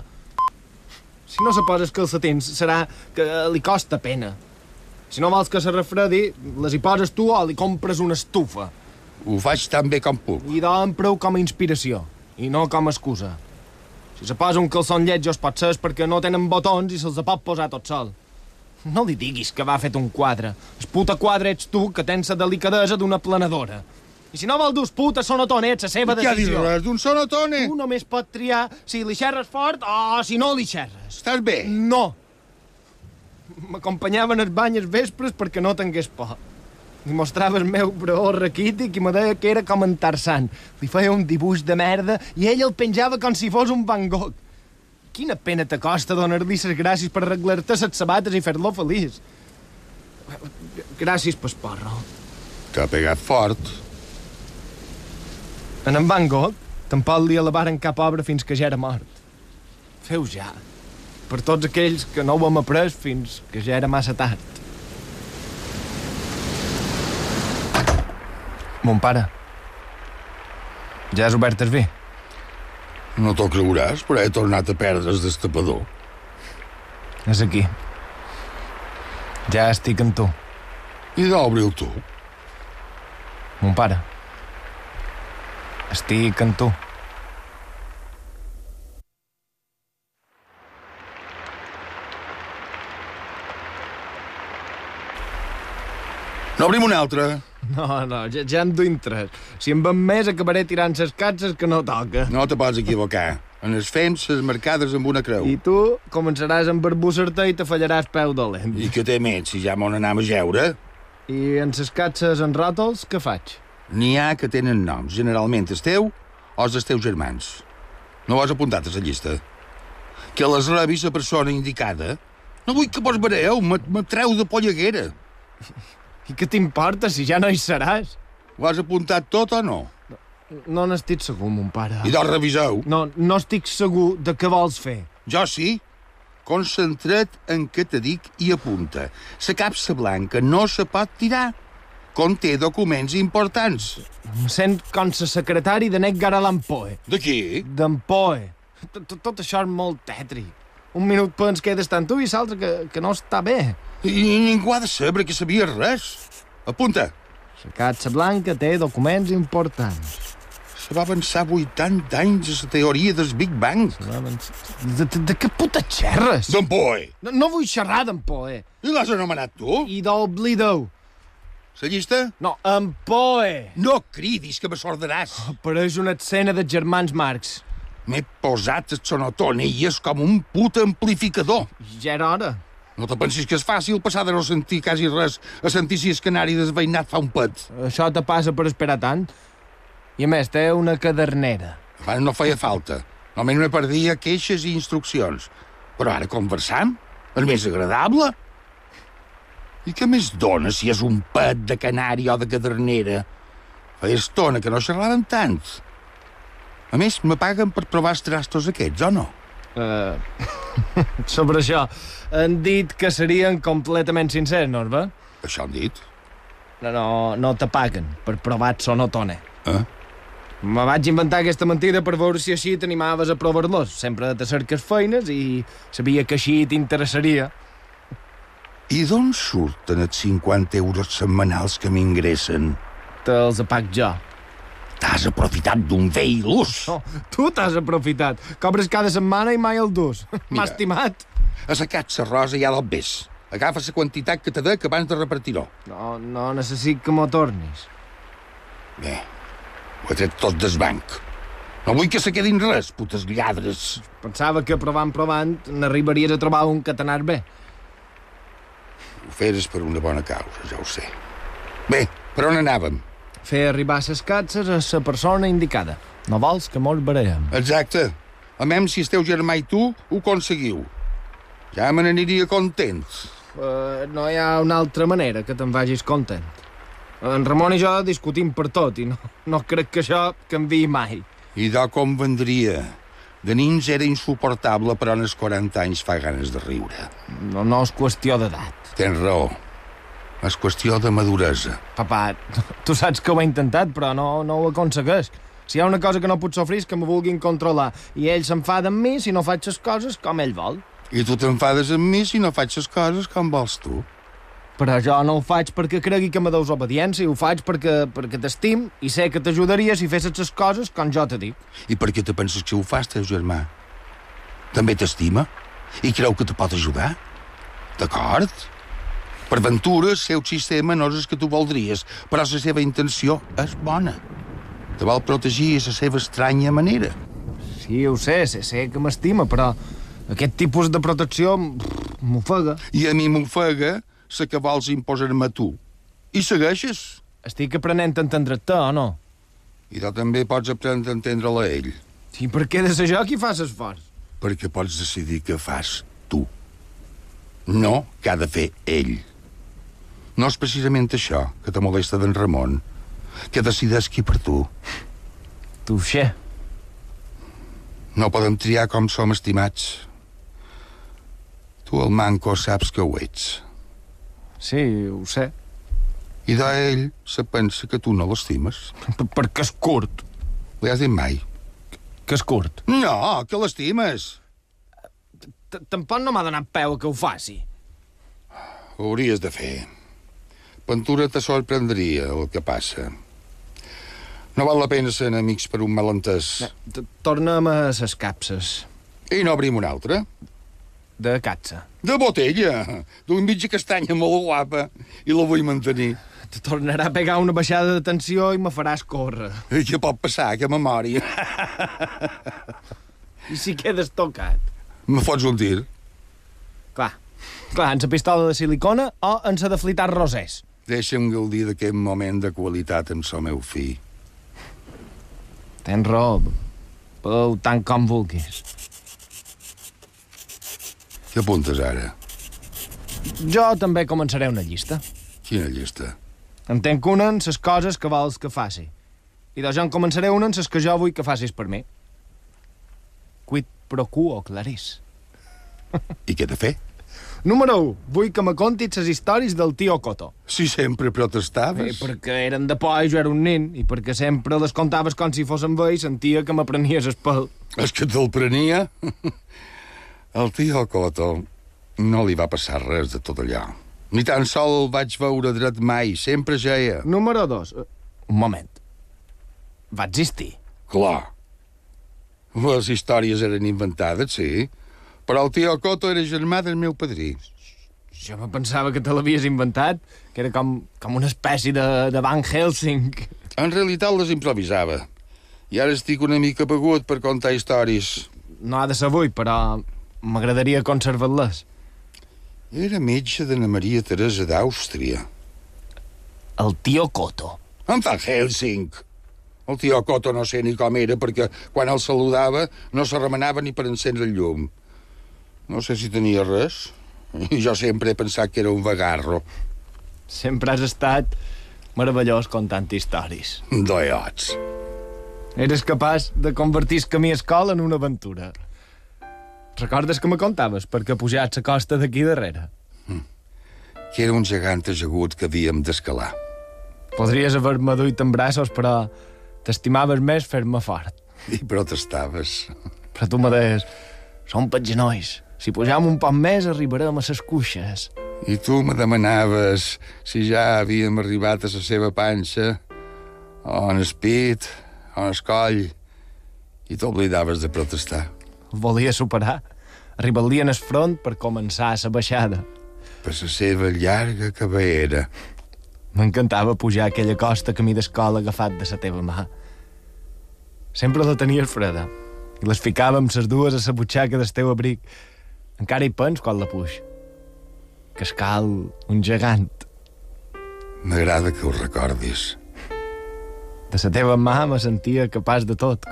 Speaker 8: Si no se posa els calcetins serà que li costa pena. Si no vols que se refredi, les hi poses tu o li compres una estufa.
Speaker 7: Ho faig tan bé com puc.
Speaker 8: I d'on prou com a inspiració i no com a excusa. Si se posa un calçon lletjos pot ser perquè no tenen botons i se'ls pot posar tot sol. No li diguis que va fet un quadre. El puta quadre ets tu que tens la delicadesa d'una planadora. I si no vol dur puta sonotone, ets la seva
Speaker 7: Què ha dit
Speaker 8: decisió.
Speaker 7: res d'un sonotone?
Speaker 8: Tu només pot triar si li xerres fort o si no li xerres.
Speaker 7: Estàs bé?
Speaker 8: No. M'acompanyaven als banyes vespres perquè no tingués por. Li mostrava el meu braó raquític i me deia que era com en Tarzan. Li feia un dibuix de merda i ell el penjava com si fos un Van Gogh. Quina pena t'acosta donar-li les gràcies per arreglar-te les sabates i fer-lo feliç. Gràcies pel porro.
Speaker 7: T'ha pegat fort.
Speaker 8: En Van Gogh tampoc li elevaren cap obra fins que ja era mort. Feu ja. Per tots aquells que no ho hem après fins que ja era massa tard. Mon pare. Ja has obert el vi?
Speaker 7: No t'ho creuràs, però he tornat a perdre el destapador.
Speaker 8: És aquí. Ja estic amb tu.
Speaker 7: I d'obri-ho tu.
Speaker 8: Mon pare. Estic amb tu.
Speaker 7: N'obrim un altre.
Speaker 8: No, ja en duim 3. Si en van més acabaré tirant ses catses que no toca.
Speaker 7: No te pots equivocar. En els fem ses marcades amb una creu.
Speaker 8: I tu començaràs a embarbussar-te i te fallaràs peu dolent.
Speaker 7: I què té més, si ja m'on anem a jeure?
Speaker 8: I en ses catses en ròtols, què faig?
Speaker 7: N'hi ha que tenen noms, generalment el teu o els teus germans. No ho has apuntat a la llista? Que les rebi la persona indicada. No vull que vos vereu, me treu de polleguera.
Speaker 8: I què t'importa si ja no hi seràs?
Speaker 7: Ho has apuntat tot o no?
Speaker 8: No n'estic segur, mon pare.
Speaker 7: I doncs reviseu.
Speaker 8: No estic segur de què vols fer.
Speaker 7: Jo sí. Concentra't en què te dic i apunta. La capsa blanca no se pot tirar. Conté documents importants.
Speaker 8: Em sent com la secretari de Edgar Allan Poe.
Speaker 7: De qui?
Speaker 8: D'en Poe. Tot això és molt tètric. Un minut pens quedes tant tu i l'altre que no està bé.
Speaker 7: I ningú ha de saber que sabia res. Apunta.
Speaker 8: La capsa blanca té documents importants.
Speaker 7: Se va avançar 80 anys a la teoria del Big Bang.
Speaker 8: De què puta xerres?
Speaker 7: D'en Poe.
Speaker 8: No vull xerrar d'en Poe.
Speaker 7: I l'has anomenat tu?
Speaker 8: I d'oblideu.
Speaker 7: La llista?
Speaker 8: No, en Poe.
Speaker 7: No cridis, que me sordaràs.
Speaker 8: Pareix una escena de germans Marx.
Speaker 7: M'he posat el sonotone i és com un puta amplificador.
Speaker 8: Ja era hora.
Speaker 7: No te pensis que és fàcil passar de no sentir quasi res a sentir si el canari desveïnat fa un pet.
Speaker 8: Això te passa per esperar tant. I a més, té una cadernera.
Speaker 7: Abans no feia falta. Només me perdia queixes i instruccions. Però ara conversam? És més agradable? I què més dona si és un pet de canari o de cadernera? Feia estona que no xerraven tant. A més, me paguen per provar els trastos aquests, o no?
Speaker 8: Sobre això, han dit que serien completament sincers, no, va?
Speaker 7: Això han dit?
Speaker 8: No te paguen per provar sonotone. Me vaig inventar aquesta mentida per veure si així t'animaves a provar-los. Sempre te cerques feines i sabia que així t'interessaria.
Speaker 7: I d'on surten els 50 euros setmanals que m'ingressen?
Speaker 8: Te'ls apag jo.
Speaker 7: T'has aprofitat d'un vell l'ús.
Speaker 8: No, tu t'has aprofitat. Cobres cada setmana i mai el dus. M'ha estimat.
Speaker 7: A la Catxa Rosa hi ha del bes. Agafa la quantitat que te dec abans de repartir-ho.
Speaker 8: No necessit que m'ho tornis.
Speaker 7: Bé, ho he tret tot del banc. No vull que se quedin res, putes lladres.
Speaker 8: Pensava que provant n'arribaries a trobar un que t'anàs bé.
Speaker 7: Ho feres per una bona causa, ja ho sé. Bé, per on anàvem?
Speaker 8: Fer arribar ses catses a la persona indicada. No vols que mos veurem.
Speaker 7: Exacte. A mem si esteu germà i tu ho aconseguiu. Ja me n'aniria content.
Speaker 8: No hi ha una altra manera que te'n vagis content. En Ramon i jo discutim per tot i no crec que això canviï mai.
Speaker 7: I de com vendria. De nins era insuportable, però en els 40 anys fa ganes de riure.
Speaker 8: No és qüestió d'edat.
Speaker 7: Tens raó. És qüestió de maduresa.
Speaker 8: Papà, tu saps que ho he intentat, però no ho aconsegueix. Si hi ha una cosa que no puc sofrir és que me vulguin controlar. I ell s'enfada amb mi si no faig les coses com ell vol.
Speaker 7: I tu t'enfades amb mi si no faig les coses com vols tu.
Speaker 8: Però jo no ho faig perquè cregui que me deus obediència, ho faig perquè t'estim i sé que t'ajudaria si fessis les coses com jo te dic.
Speaker 7: I per què te penses que ho fas, teu germà? També t'estima? I creu que te pot ajudar? D'acord? Per ventura, el seu sistema no és el que tu voldries, però la seva intenció és bona. Te vol protegir a la seva estranya manera.
Speaker 8: Sí, ho sé que m'estima, però aquest tipus de protecció m'ofega.
Speaker 7: I a mi m'ofega la que vols imposar-me a tu. I segueixes.
Speaker 8: Estic aprenent a entendre't-te, o no?
Speaker 7: I tu també pots aprendre a entendre-la a ell.
Speaker 8: I per què de ser jo qui fa l'esforç?
Speaker 7: Perquè pots decidir què fas tu. No que ha de fer ell. No és precisament això que te molesta d'en Ramon, que decideix qui per tu.
Speaker 8: Tu sé.
Speaker 7: No podem triar com som estimats. Tu, el manco, saps que ho ets.
Speaker 8: Sí, ho sé.
Speaker 7: I d'ell se pensa que tu no l'estimes.
Speaker 8: Perquè és curt.
Speaker 7: Li has dit mai?
Speaker 8: Que és curt?
Speaker 7: No, que l'estimes.
Speaker 8: Tampoc no m'ha donat peu a que ho faci.
Speaker 7: Ho hauries de fer. Ventura te sorprendria el que passa. No val la pena ser amics per un malentès.
Speaker 8: Torna'm a ses capses.
Speaker 7: I no obrim una altra?
Speaker 8: De catsa.
Speaker 7: De botella, d'un mitja castanya molt guapa, i la vull mantenir.
Speaker 8: Te tornarà a pegar una baixada de tensió i me faràs córrer.
Speaker 7: I què pot passar, que memòria?
Speaker 8: I si quedes tocat?
Speaker 7: Me fots un tir?
Speaker 8: Clar, en sa pistola de silicona o en sa de flitar rosers.
Speaker 7: Deixa'm gaudir d'aquest moment de qualitat amb el meu fill.
Speaker 8: Tens raó. Beu tant com vulguis.
Speaker 7: Què apuntes ara?
Speaker 8: Jo també començaré una llista.
Speaker 7: Quina llista?
Speaker 8: Entenc una en ses coses que vols que faci. I jo en començaré una en ses que jo vull que facis per mi. Quid pro quo, Clarís.
Speaker 7: I què he de fer?
Speaker 8: Número 1. Vull que me contis les històries del tio Coto.
Speaker 7: Si sempre protestaves.
Speaker 8: Perquè eren de por i jo era un nen, i perquè sempre les contaves com si fossin bé i sentia que m'aprenies el pèl.
Speaker 7: És que te'l prenia? El tio Coto no li va passar res de tot allò. Ni tan sol el vaig veure dret mai, sempre geia.
Speaker 8: Número 2. Un moment. Va existir?
Speaker 7: Clar. Les històries eren inventades, sí, però el tio Coto era germà del meu padrí.
Speaker 8: Jo me pensava que te l'havies inventat, que era com una espècie de Van Helsing.
Speaker 7: En realitat les improvisava. I ara estic una mica begut per contar històries.
Speaker 8: No ha de ser avui, però m'agradaria conservar-les.
Speaker 7: Era metge d'Anna Maria Teresa d'Àustria.
Speaker 8: El tio Coto.
Speaker 7: En Van Helsing. El tio Coto no sé ni com era, perquè quan el saludava no se remenava ni per encendre el llum. No sé si tenia res. I jo sempre he pensat que era un vagarro.
Speaker 8: Sempre has estat meravellós contant històries.
Speaker 7: Doiots.
Speaker 8: Eres capaç de convertir el camí a escola en una aventura. Recordes que me contaves perquè pujats la costa d'aquí darrere?
Speaker 7: Que era un gegant ajagut que havíem d'escalar.
Speaker 8: Podries haver-me duit en braços, però t'estimaves més fer-me fort.
Speaker 7: I protestaves.
Speaker 8: Però tu me deies, som pels genolls. Si pujam un poc més arribarem a ses cuixes.
Speaker 7: I tu me demanaves si ja havíem arribat a la seva panxa, o en el pit, o en el coll, i t'oblidaves de protestar.
Speaker 8: Volia superar. Arribar-li en el front per començar la baixada.
Speaker 7: Per la seva llarga cabellera.
Speaker 8: M'encantava pujar aquella costa camí d'escola agafat de la teva mà. Sempre la tenies freda i les ficàvem ses dues a la butxaca del teu abric. Encara hi pens quan la puix. Que es cal un gegant.
Speaker 7: M'agrada que ho recordis.
Speaker 8: De la teva mà me sentia capaç de tot,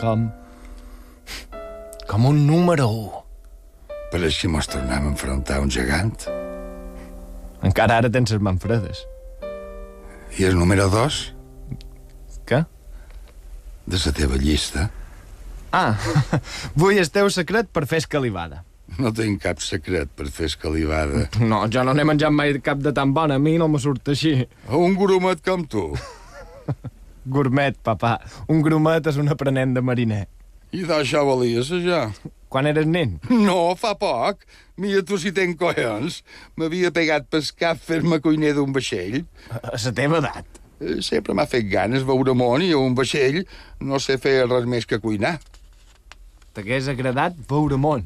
Speaker 8: com un número 1.
Speaker 7: Per així mos tornem a enfrontar un gegant.
Speaker 8: Encara ara tens les mans fredes.
Speaker 7: I el número 2?
Speaker 8: Què?
Speaker 7: De la teva llista.
Speaker 8: Ah, vull el teu secret per fer escalivada.
Speaker 7: No tinc cap secret per fer escalivada.
Speaker 8: No, jo no n'he menjat mai cap de tan bona. A mi no me surt així.
Speaker 7: Un grumet com tu.
Speaker 8: Gourmet, papà. Un grumet és un aprenent de mariner.
Speaker 7: I d'això volies, això?
Speaker 8: Quan eres nen?
Speaker 7: No, fa poc. Mira tu si tenc collons. M'havia pegat pel cap fer-me cuiner d'un vaixell.
Speaker 8: A la teva edat.
Speaker 7: Sempre m'ha fet ganes veure món i a un vaixell no sé fer res més que cuinar.
Speaker 8: T'hagués agradat veure món.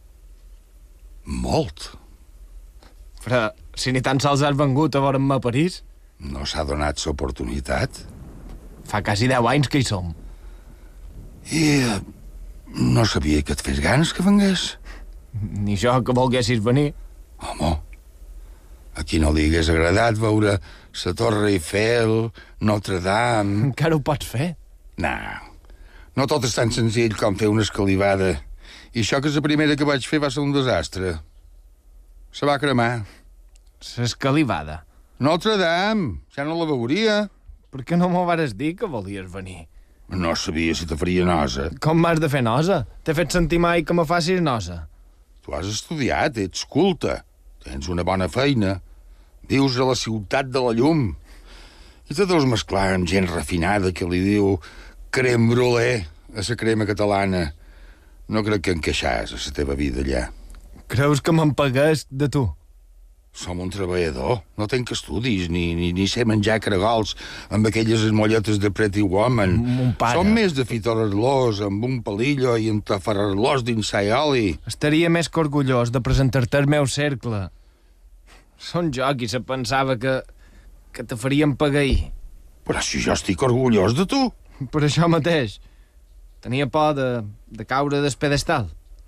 Speaker 7: Molt.
Speaker 8: Però si ni tan sols has vengut a veure'm a París...
Speaker 7: No s'ha donat l'oportunitat.
Speaker 8: Fa quasi 10 anys que hi som.
Speaker 7: I no sabia que et fes ganes que vengués.
Speaker 8: Ni jo que volguessis venir.
Speaker 7: Home, a qui no li hagués agradat veure la Torre Eiffel, Notre Dame...
Speaker 8: Encara ho pots fer.
Speaker 7: No tot és tan senzill com fer una escalivada. I això que és la primera que vaig fer va ser un desastre. Se va cremar.
Speaker 8: L'escalivada.
Speaker 7: Notre Dame, ja no la veuria.
Speaker 8: Per què no m'ho vares dir que volies venir?
Speaker 7: No sabia si te faria nosa.
Speaker 8: Com m'has de fer nosa? T'he fet sentir mai que me facis nosa.
Speaker 7: Tu has estudiat, ets culte, tens una bona feina, vius a la ciutat de la llum i te deus mesclar amb gent refinada que li diu crème brûlée a la crema catalana. No crec que encaixàs a la teva vida allà.
Speaker 8: Creus que me'n pagués de tu?
Speaker 7: Som un treballador, no tenc estudis, ni sé menjar caragols amb aquelles esmolletes de Pretty Woman.
Speaker 8: Mon pare.
Speaker 7: Som més de fitar-los amb un palillo i entafarar-los dins oli.
Speaker 8: Estaria més que orgullós de presentar-te al meu cercle. Són jo qui se pensava que te farien pagar-hi.
Speaker 7: Però si jo estic orgullós de tu.
Speaker 8: Per això mateix. Tenia por de caure del pedestal.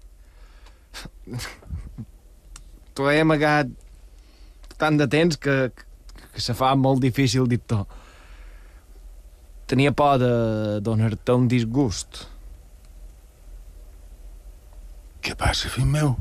Speaker 8: T'ho he amagat tant de temps que se fa molt difícil dir-t'ho. Tenia por de donar-te un disgust.
Speaker 7: Què passa, fill meu?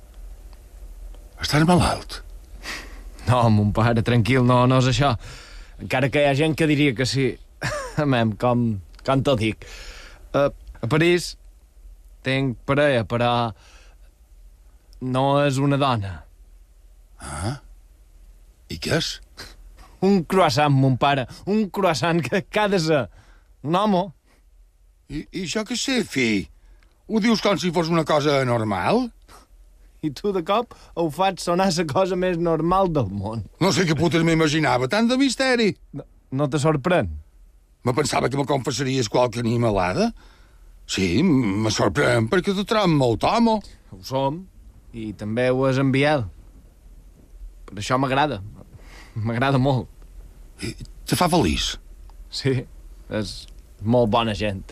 Speaker 7: Estàs malalt?
Speaker 8: No, mon pare, tranquil, no és això. Encara que hi ha gent que diria que sí. Amem, com t'ho dic. A París tinc parella, però no és una dona.
Speaker 7: Ah? I què és?
Speaker 8: Un croissant, mon pare. Un croissant que ha de ser un home.
Speaker 7: I jo què sé, fill? Ho dius com si fos una cosa normal?
Speaker 8: I tu de cop ho fas sonar la cosa més normal del món.
Speaker 7: No sé què putes m'imaginava, tant de misteri.
Speaker 8: No te sorprèn?
Speaker 7: Me pensava que me confessaries qualque animalada. Sí, me sorprèn perquè te trobo molt home.
Speaker 8: Ho som, i també ho és en Biel. Per això m'agrada. M'agrada molt.
Speaker 7: I te fa feliç?
Speaker 8: Sí, és molt bona gent.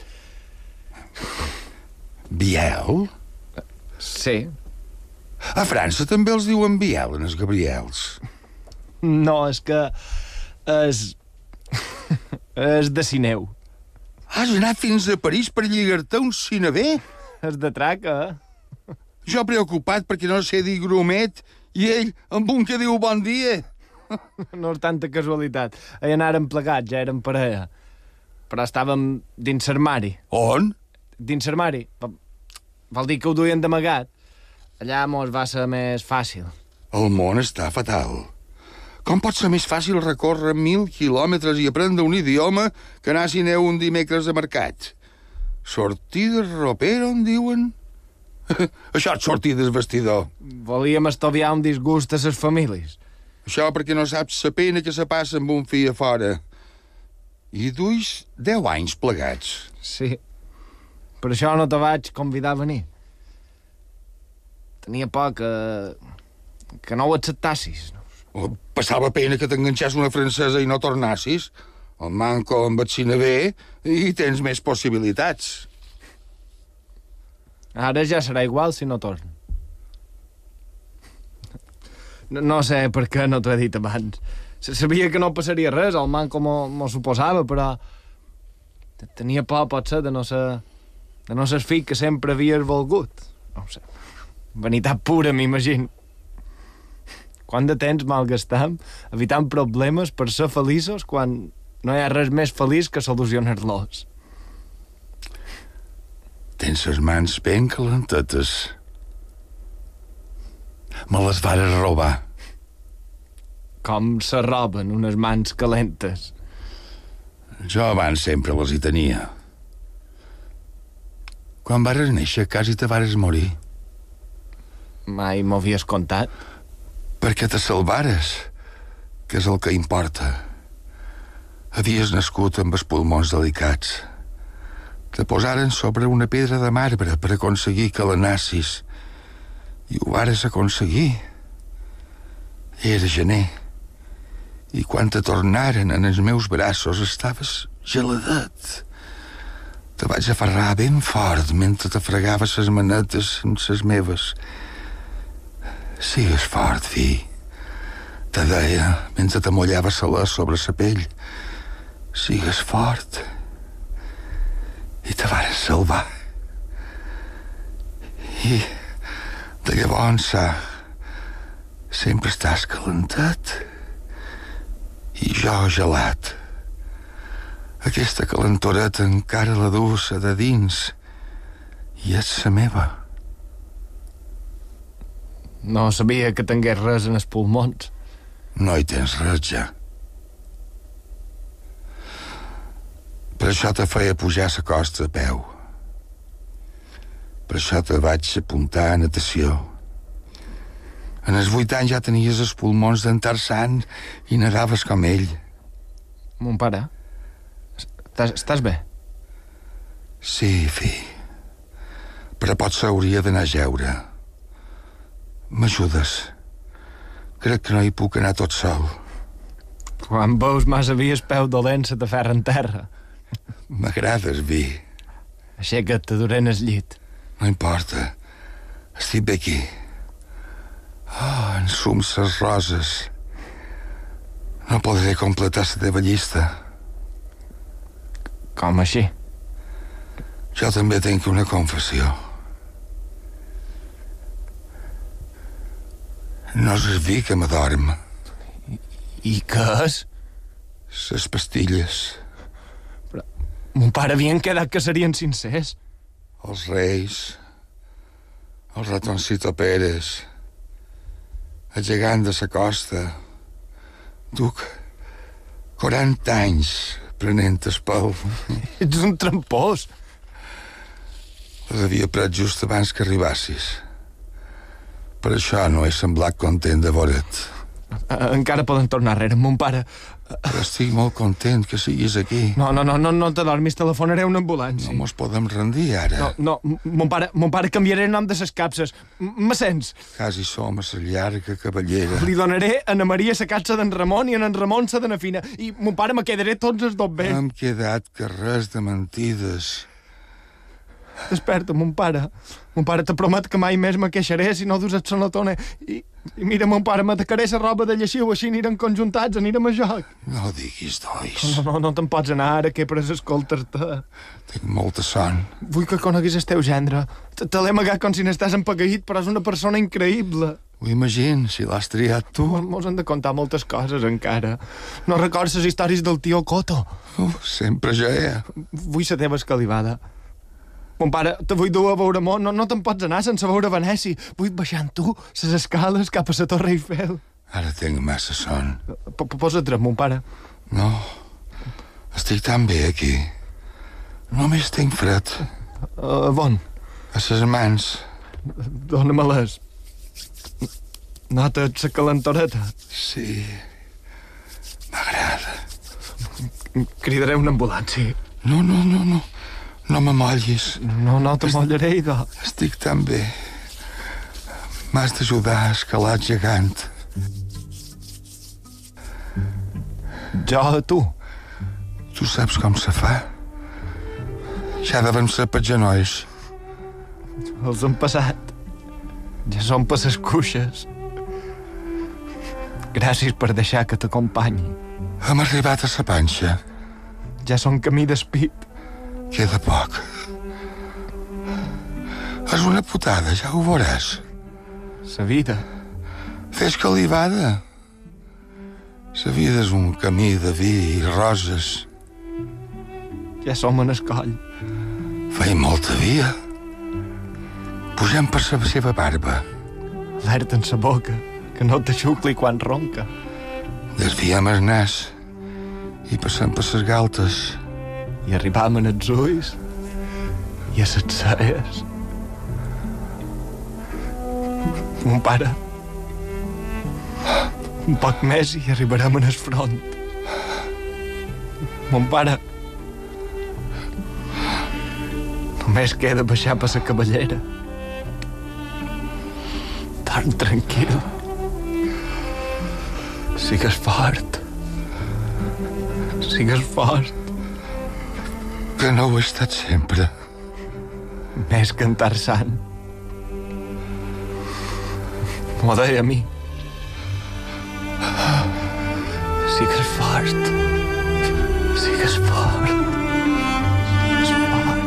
Speaker 7: Biel?
Speaker 8: Sí.
Speaker 7: A França també els diuen Biel, en els Gabriels.
Speaker 8: No, és que és... és de Sineu.
Speaker 7: Has anat fins a París per lligar-te un cineber?
Speaker 8: És de traca,
Speaker 7: Jo preocupat perquè no sé dir grumet i ell amb un que diu bon dia.
Speaker 8: No és tanta casualitat. Hi anàrem plegats, ja érem parella. Però estàvem dins l'armari.
Speaker 7: On?
Speaker 8: Dins l'armari. Vol dir que ho duien d'amagat. Allà mos va ser més fàcil.
Speaker 7: El món està fatal. Com pot ser més fàcil recórrer 1.000 quilòmetres i aprendre un idioma que anar si aneu un dimecres de mercat? Sortides ropera, on diuen? Això és sortides vestidor.
Speaker 8: Volíem estudiar un disgust a les famílies.
Speaker 7: Això perquè no saps la pena que se passa amb un fill a fora. I duis 10 anys plegats.
Speaker 8: Sí. Per això no te vaig convidar a venir. Tenia por que no ho acceptassis.
Speaker 7: Passava pena que t'enganxés una francesa i no tornassis. El manco em vaccina bé i tens més possibilitats.
Speaker 8: Ara ja serà igual si no torno. No sé per què no t'ho he dit abans. Sabia que no passaria res, el manco m'ho suposava, però tenia por, potser, de no ser fill que sempre havies volgut. No ho sé. Vanitat pura, m'imagino. Quant de temps malgastam evitant problemes per ser feliços quan no hi ha res més feliç que solucionar-los.
Speaker 7: Tens les mans ben calentetes. Me les vares robar.
Speaker 8: Com se roben unes mans calentes?
Speaker 7: Jo abans sempre les hi tenia. Quan vares néixer, quasi te vares morir.
Speaker 8: Mai m'ho havies contat?
Speaker 7: Perquè te salvares, que és el que importa. Havies nascut amb els pulmons delicats. Te posaren sobre una pedra de marbre per aconseguir que la nassis. I ho vares aconseguir. Era gener. I quan te tornaren en els meus braços estaves geladet. Te vaig aferrar ben fort mentre te fregaves les manetes en les meves. Sigues fort, fill. Te deia mentre te mullava salà sobre la pell. Sigues fort. I te vares salvar. I de llavors sempre estàs calentat i jo gelat. Aquesta calentoreta encara la dus de dins i és la meva.
Speaker 8: No sabia que tingués res en els pulmons.
Speaker 7: No hi tens res, ja. Per això te feia pujar a la costa a peu. Per això te vaig apuntar a natació. En els 8 anys ja tenies els pulmons d'en Tarzan i nadaves com ell.
Speaker 8: Mon pare, estàs bé?
Speaker 7: Sí, fill. Però potser hauria d'anar a jeure. M'ajudes? Crec que no hi puc anar tot sol.
Speaker 8: Quan veus massa vi el peu dolent se t'aferra en terra.
Speaker 7: M'agrades, vi.
Speaker 8: Aixeca't, te duré en el llit.
Speaker 7: No importa. Estic bé aquí. Oh, ensum ses roses. No podré completar la teva llista.
Speaker 8: Com així?
Speaker 7: Jo també tinc una confessió. No és el vi que m'adorm.
Speaker 8: I què és?
Speaker 7: Les pastilles.
Speaker 8: Però mon pare havien quedat que serien sincers.
Speaker 7: Els reis, els ratoncito Pérez, el gegant de la costa. Duc 40 anys prenent el pèl.
Speaker 8: Ets un trampós.
Speaker 7: Les havia pres just abans que arribassis. Per això no he semblat content de veure't.
Speaker 8: Encara poden tornar enrere, mon pare.
Speaker 7: Però estic molt content que siguis aquí.
Speaker 8: No t'adormis, telefonaré una ambulància.
Speaker 7: No mos podem rendir, ara.
Speaker 8: No, mon pare canviaré el nom de ses capses. Me sents?
Speaker 7: Quasi som a la llarga cavallera.
Speaker 8: Li donaré a na Maria sa catxa d'en Ramon i a en Ramon sa de na Fina. I mon pare me quedaré tots els dos bé.
Speaker 7: Hem quedat que res de mentides.
Speaker 8: Desperta, mon pare. Mon pare te promet que mai més me queixaré si no dus el sonotone. I mira, mon pare, m'atacaré la roba de lleixiu, així anirem conjuntats, anirem a joc.
Speaker 7: No diguis, dois.
Speaker 8: No te'n pots anar ara, que he pres escoltar-te.
Speaker 7: Tinc molta son.
Speaker 8: Vull que coneguis el teu gendre. Te l'he amagat com si n'estàs empagueït, però és una persona increïble.
Speaker 7: Ho imagino, si l'has triat tu.
Speaker 8: Mos han de contar moltes coses, encara. No recordes les històries del tio Coto?
Speaker 7: Sempre jo,
Speaker 8: Vull la teva escalivada. Mon pare, te vull dur a veure món. No te'n pots anar sense veure Venècia. Vull baixar amb tu les escales cap a la Torre Eiffel.
Speaker 7: Ara tinc massa son.
Speaker 8: Posa't dret, mon pare.
Speaker 7: No, estic tan bé aquí. Només tinc fred.
Speaker 8: On?
Speaker 7: A ses mans.
Speaker 8: Dóna-me-les. Notes la calentoreta?
Speaker 7: Sí, m'agrada.
Speaker 8: Cridaré una ambulància.
Speaker 7: No. No me mollis.
Speaker 8: No te mollaré, idò.
Speaker 7: Estic tan bé. M'has d'ajudar a escalar el gegant.
Speaker 8: Jo a tu?
Speaker 7: Tu saps com se fa? Ja deuen ser per genolls.
Speaker 8: Els han passat. Ja són per ses cuixes. Gràcies per deixar que t'acompanyi.
Speaker 7: Hem arribat a sa panxa.
Speaker 8: Ja són camí d'espit.
Speaker 7: Queda poc. És una putada, ja ho veuràs.
Speaker 8: Sa vida.
Speaker 7: Fes calivada. Sa vida és un camí de vi i roses.
Speaker 8: Ja som en el coll.
Speaker 7: Feim molta via. Pugem per la seva barba.
Speaker 8: Verd en sa boca, que no t'aixucli quan ronca.
Speaker 7: Desviem el nas i passem per les galtes.
Speaker 8: I arribam en els ulls i a les celles. Mon pare, un poc més i arribarem en el front. Mon pare, només queda baixar per la cavallera. Dorm tranquil. Sigues fort. Sigues fort.
Speaker 7: Que no ho he estat sempre.
Speaker 8: Més cantar sant. M'ho deia a mi. Sigues fort. Sigues fort. Sigues fort.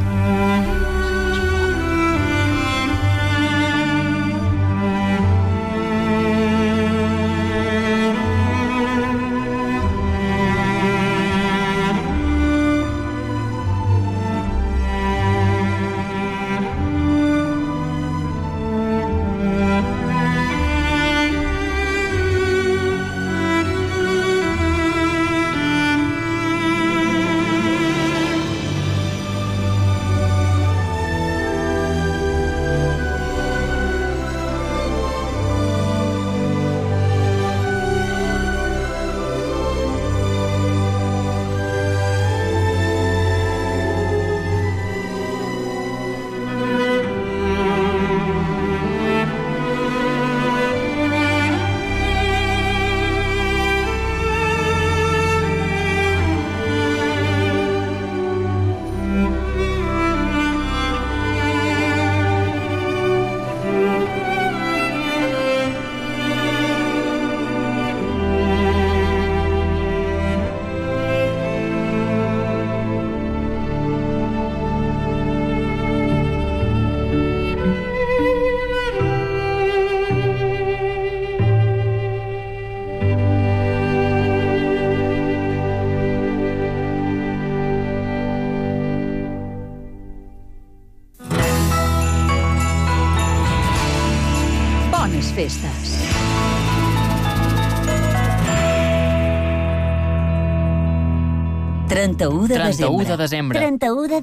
Speaker 2: Festes.
Speaker 3: El 31 de desembre.
Speaker 9: El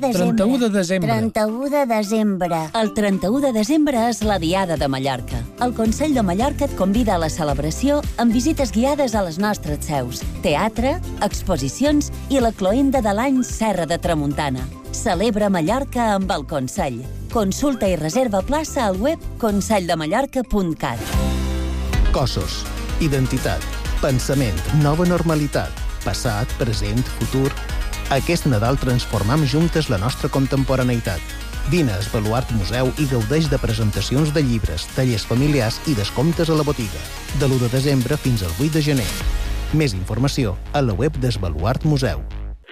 Speaker 3: 31 de desembre és la Diada de Mallorca. El Consell de Mallorca et convida a la celebració amb visites guiades a les nostres seus, teatre, exposicions i la cloenda de l'any Serra de Tramuntana. Celebra Mallorca amb el Consell. Consulta i reserva plaça al web conselldemallorca.cat.
Speaker 10: Cossos, identitat, pensament, nova normalitat, passat, present, futur. Aquest Nadal transformam juntes la nostra contemporaneïtat. Vine a Esbaluart Museu i gaudeix de presentacions de llibres, tallers familiars i descomptes a la botiga. De l'1 de desembre fins al 8 de gener. Més informació a la web d'Esbaluart Museu.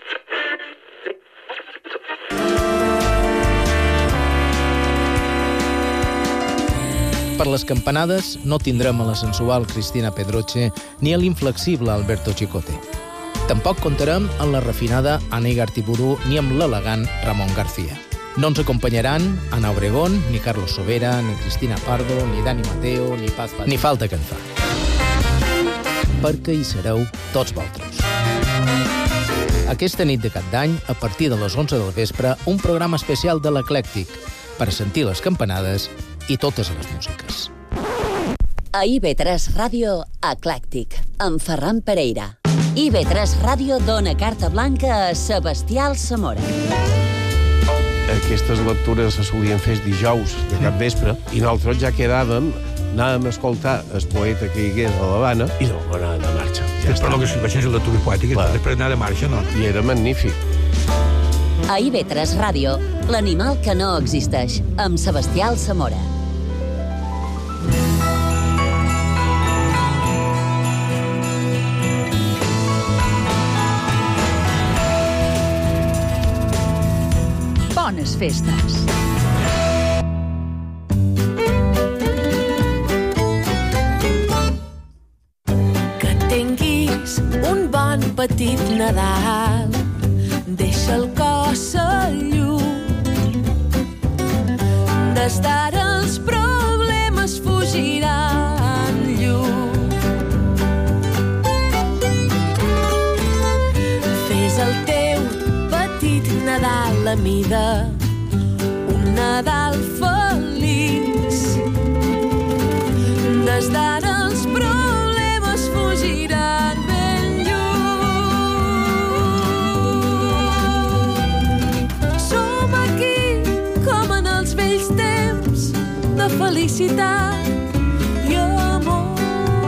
Speaker 11: Per les campanades no tindrem a la sensual Cristina Pedroche ni a l'inflexible Alberto Chicote. Tampoc comptarem amb la refinada Anna Igartiburu ni amb l'elegant Ramon García. No ens acompanyaran Ana Obregón, ni Carlos Sobera, ni Cristina Pardo, ni Dani Mateo, ni Paz Pat... Ni falta que en fa. Perquè hi sereu tots vosaltres. Aquesta nit de Cap d'Any, a partir de les 11 del vespre, un programa especial de l'Eclèctic, per sentir les campanades i totes les músiques.
Speaker 3: A IB3 Ràdio Eclèctic, amb Ferran Pereira. IB3 Ràdio dona carta blanca a Sebastià Alsamora.
Speaker 9: Aquestes lectures se solien fer dijous de cap vespre i nosaltres ja quedàvem, anàvem a escoltar el poeta que hi hagués a l'Havana i no anàvem de marxa.
Speaker 12: Ja però el que si facin lectures poètiques, després anar de marxa, no?
Speaker 9: I era magnífic.
Speaker 3: A IB3 Ràdio, l'animal que no existeix, amb Sebastià Alsamora.
Speaker 2: Bones festes.
Speaker 13: Que tinguis un bon petit Nadal, deixa el cos a llum. Des d'ara els problemes fugiran lluny. Fes el teu petit Nadal a mida, un Nadal feliç. Des d'ara els problemes fugiran ben lluny. Som aquí com en els vells temps de felicitat i amor.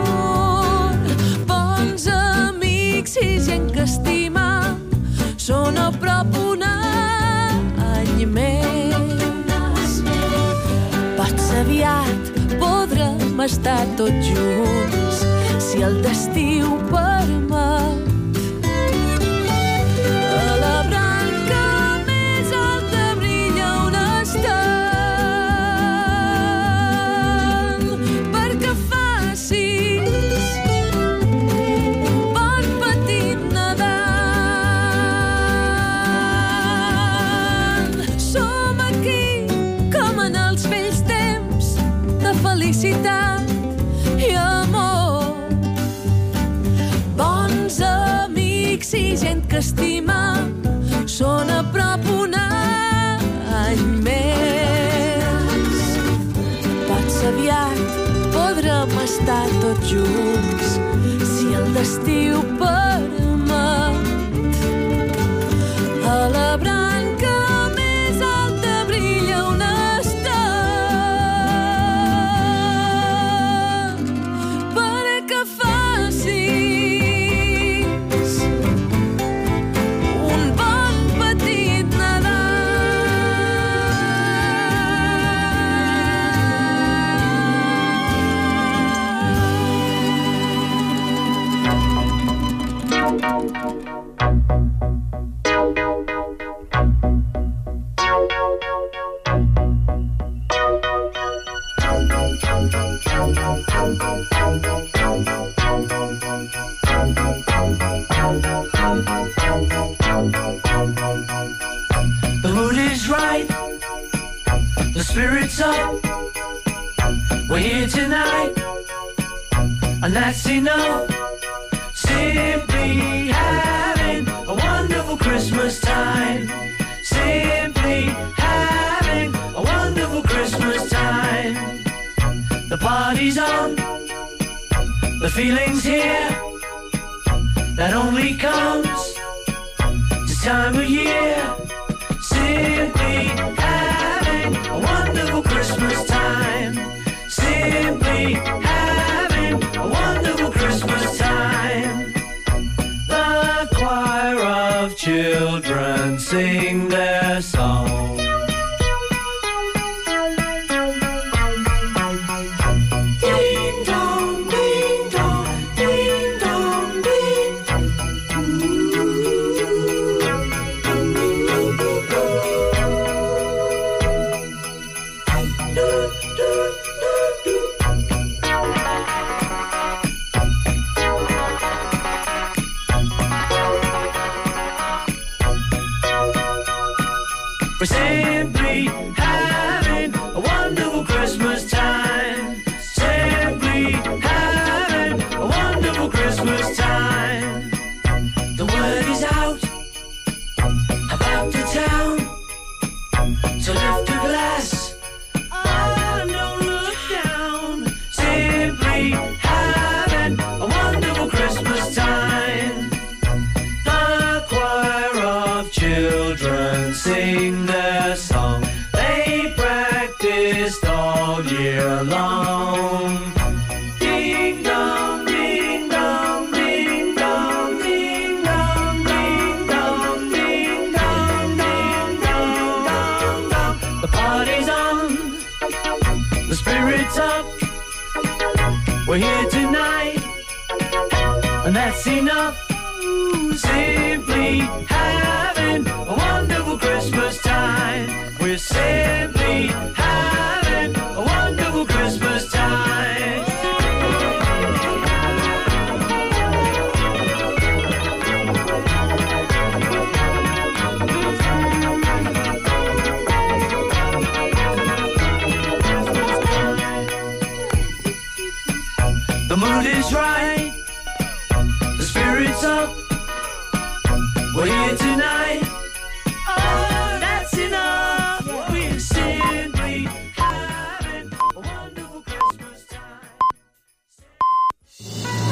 Speaker 13: Bons amics i gent que estimam són a prop un any més. Potser aviat podrem estar tots junts si el destí ho permet. A la branca més alta brilla un estel perquè facis un bon petit Nadal. Som aquí com en els vells temps de felicitat i amor. Bons amics i gent que estimam són a prop un any més. Potser aviat podrem estar tots junts si el destí ho permet. A la branca més alta brilla un estel perquè facis un bon petit
Speaker 14: The mood is right, the spirit's up. We're here tonight, and that's enough. Simply having a wonderful Christmas time. Simply having a wonderful Christmas time. The party's on, the feeling's here. That only comes this time of year. Simply having a wonderful Christmas time. Simply having a wonderful Christmas time. The choir of children sing their song. Ding dong, ding dong, ding dong, ding. We're simply along. Ding dong, ding dong, ding dong, ding dong, ding dong, ding dong, ding dong, dong, dong. The party's on, the spirit's up. We're here tonight, and that's enough. Simply having a wonderful Christmas time. We're simply having a wonderful Christmas time. The mood is right, the spirit's up. We're here tonight,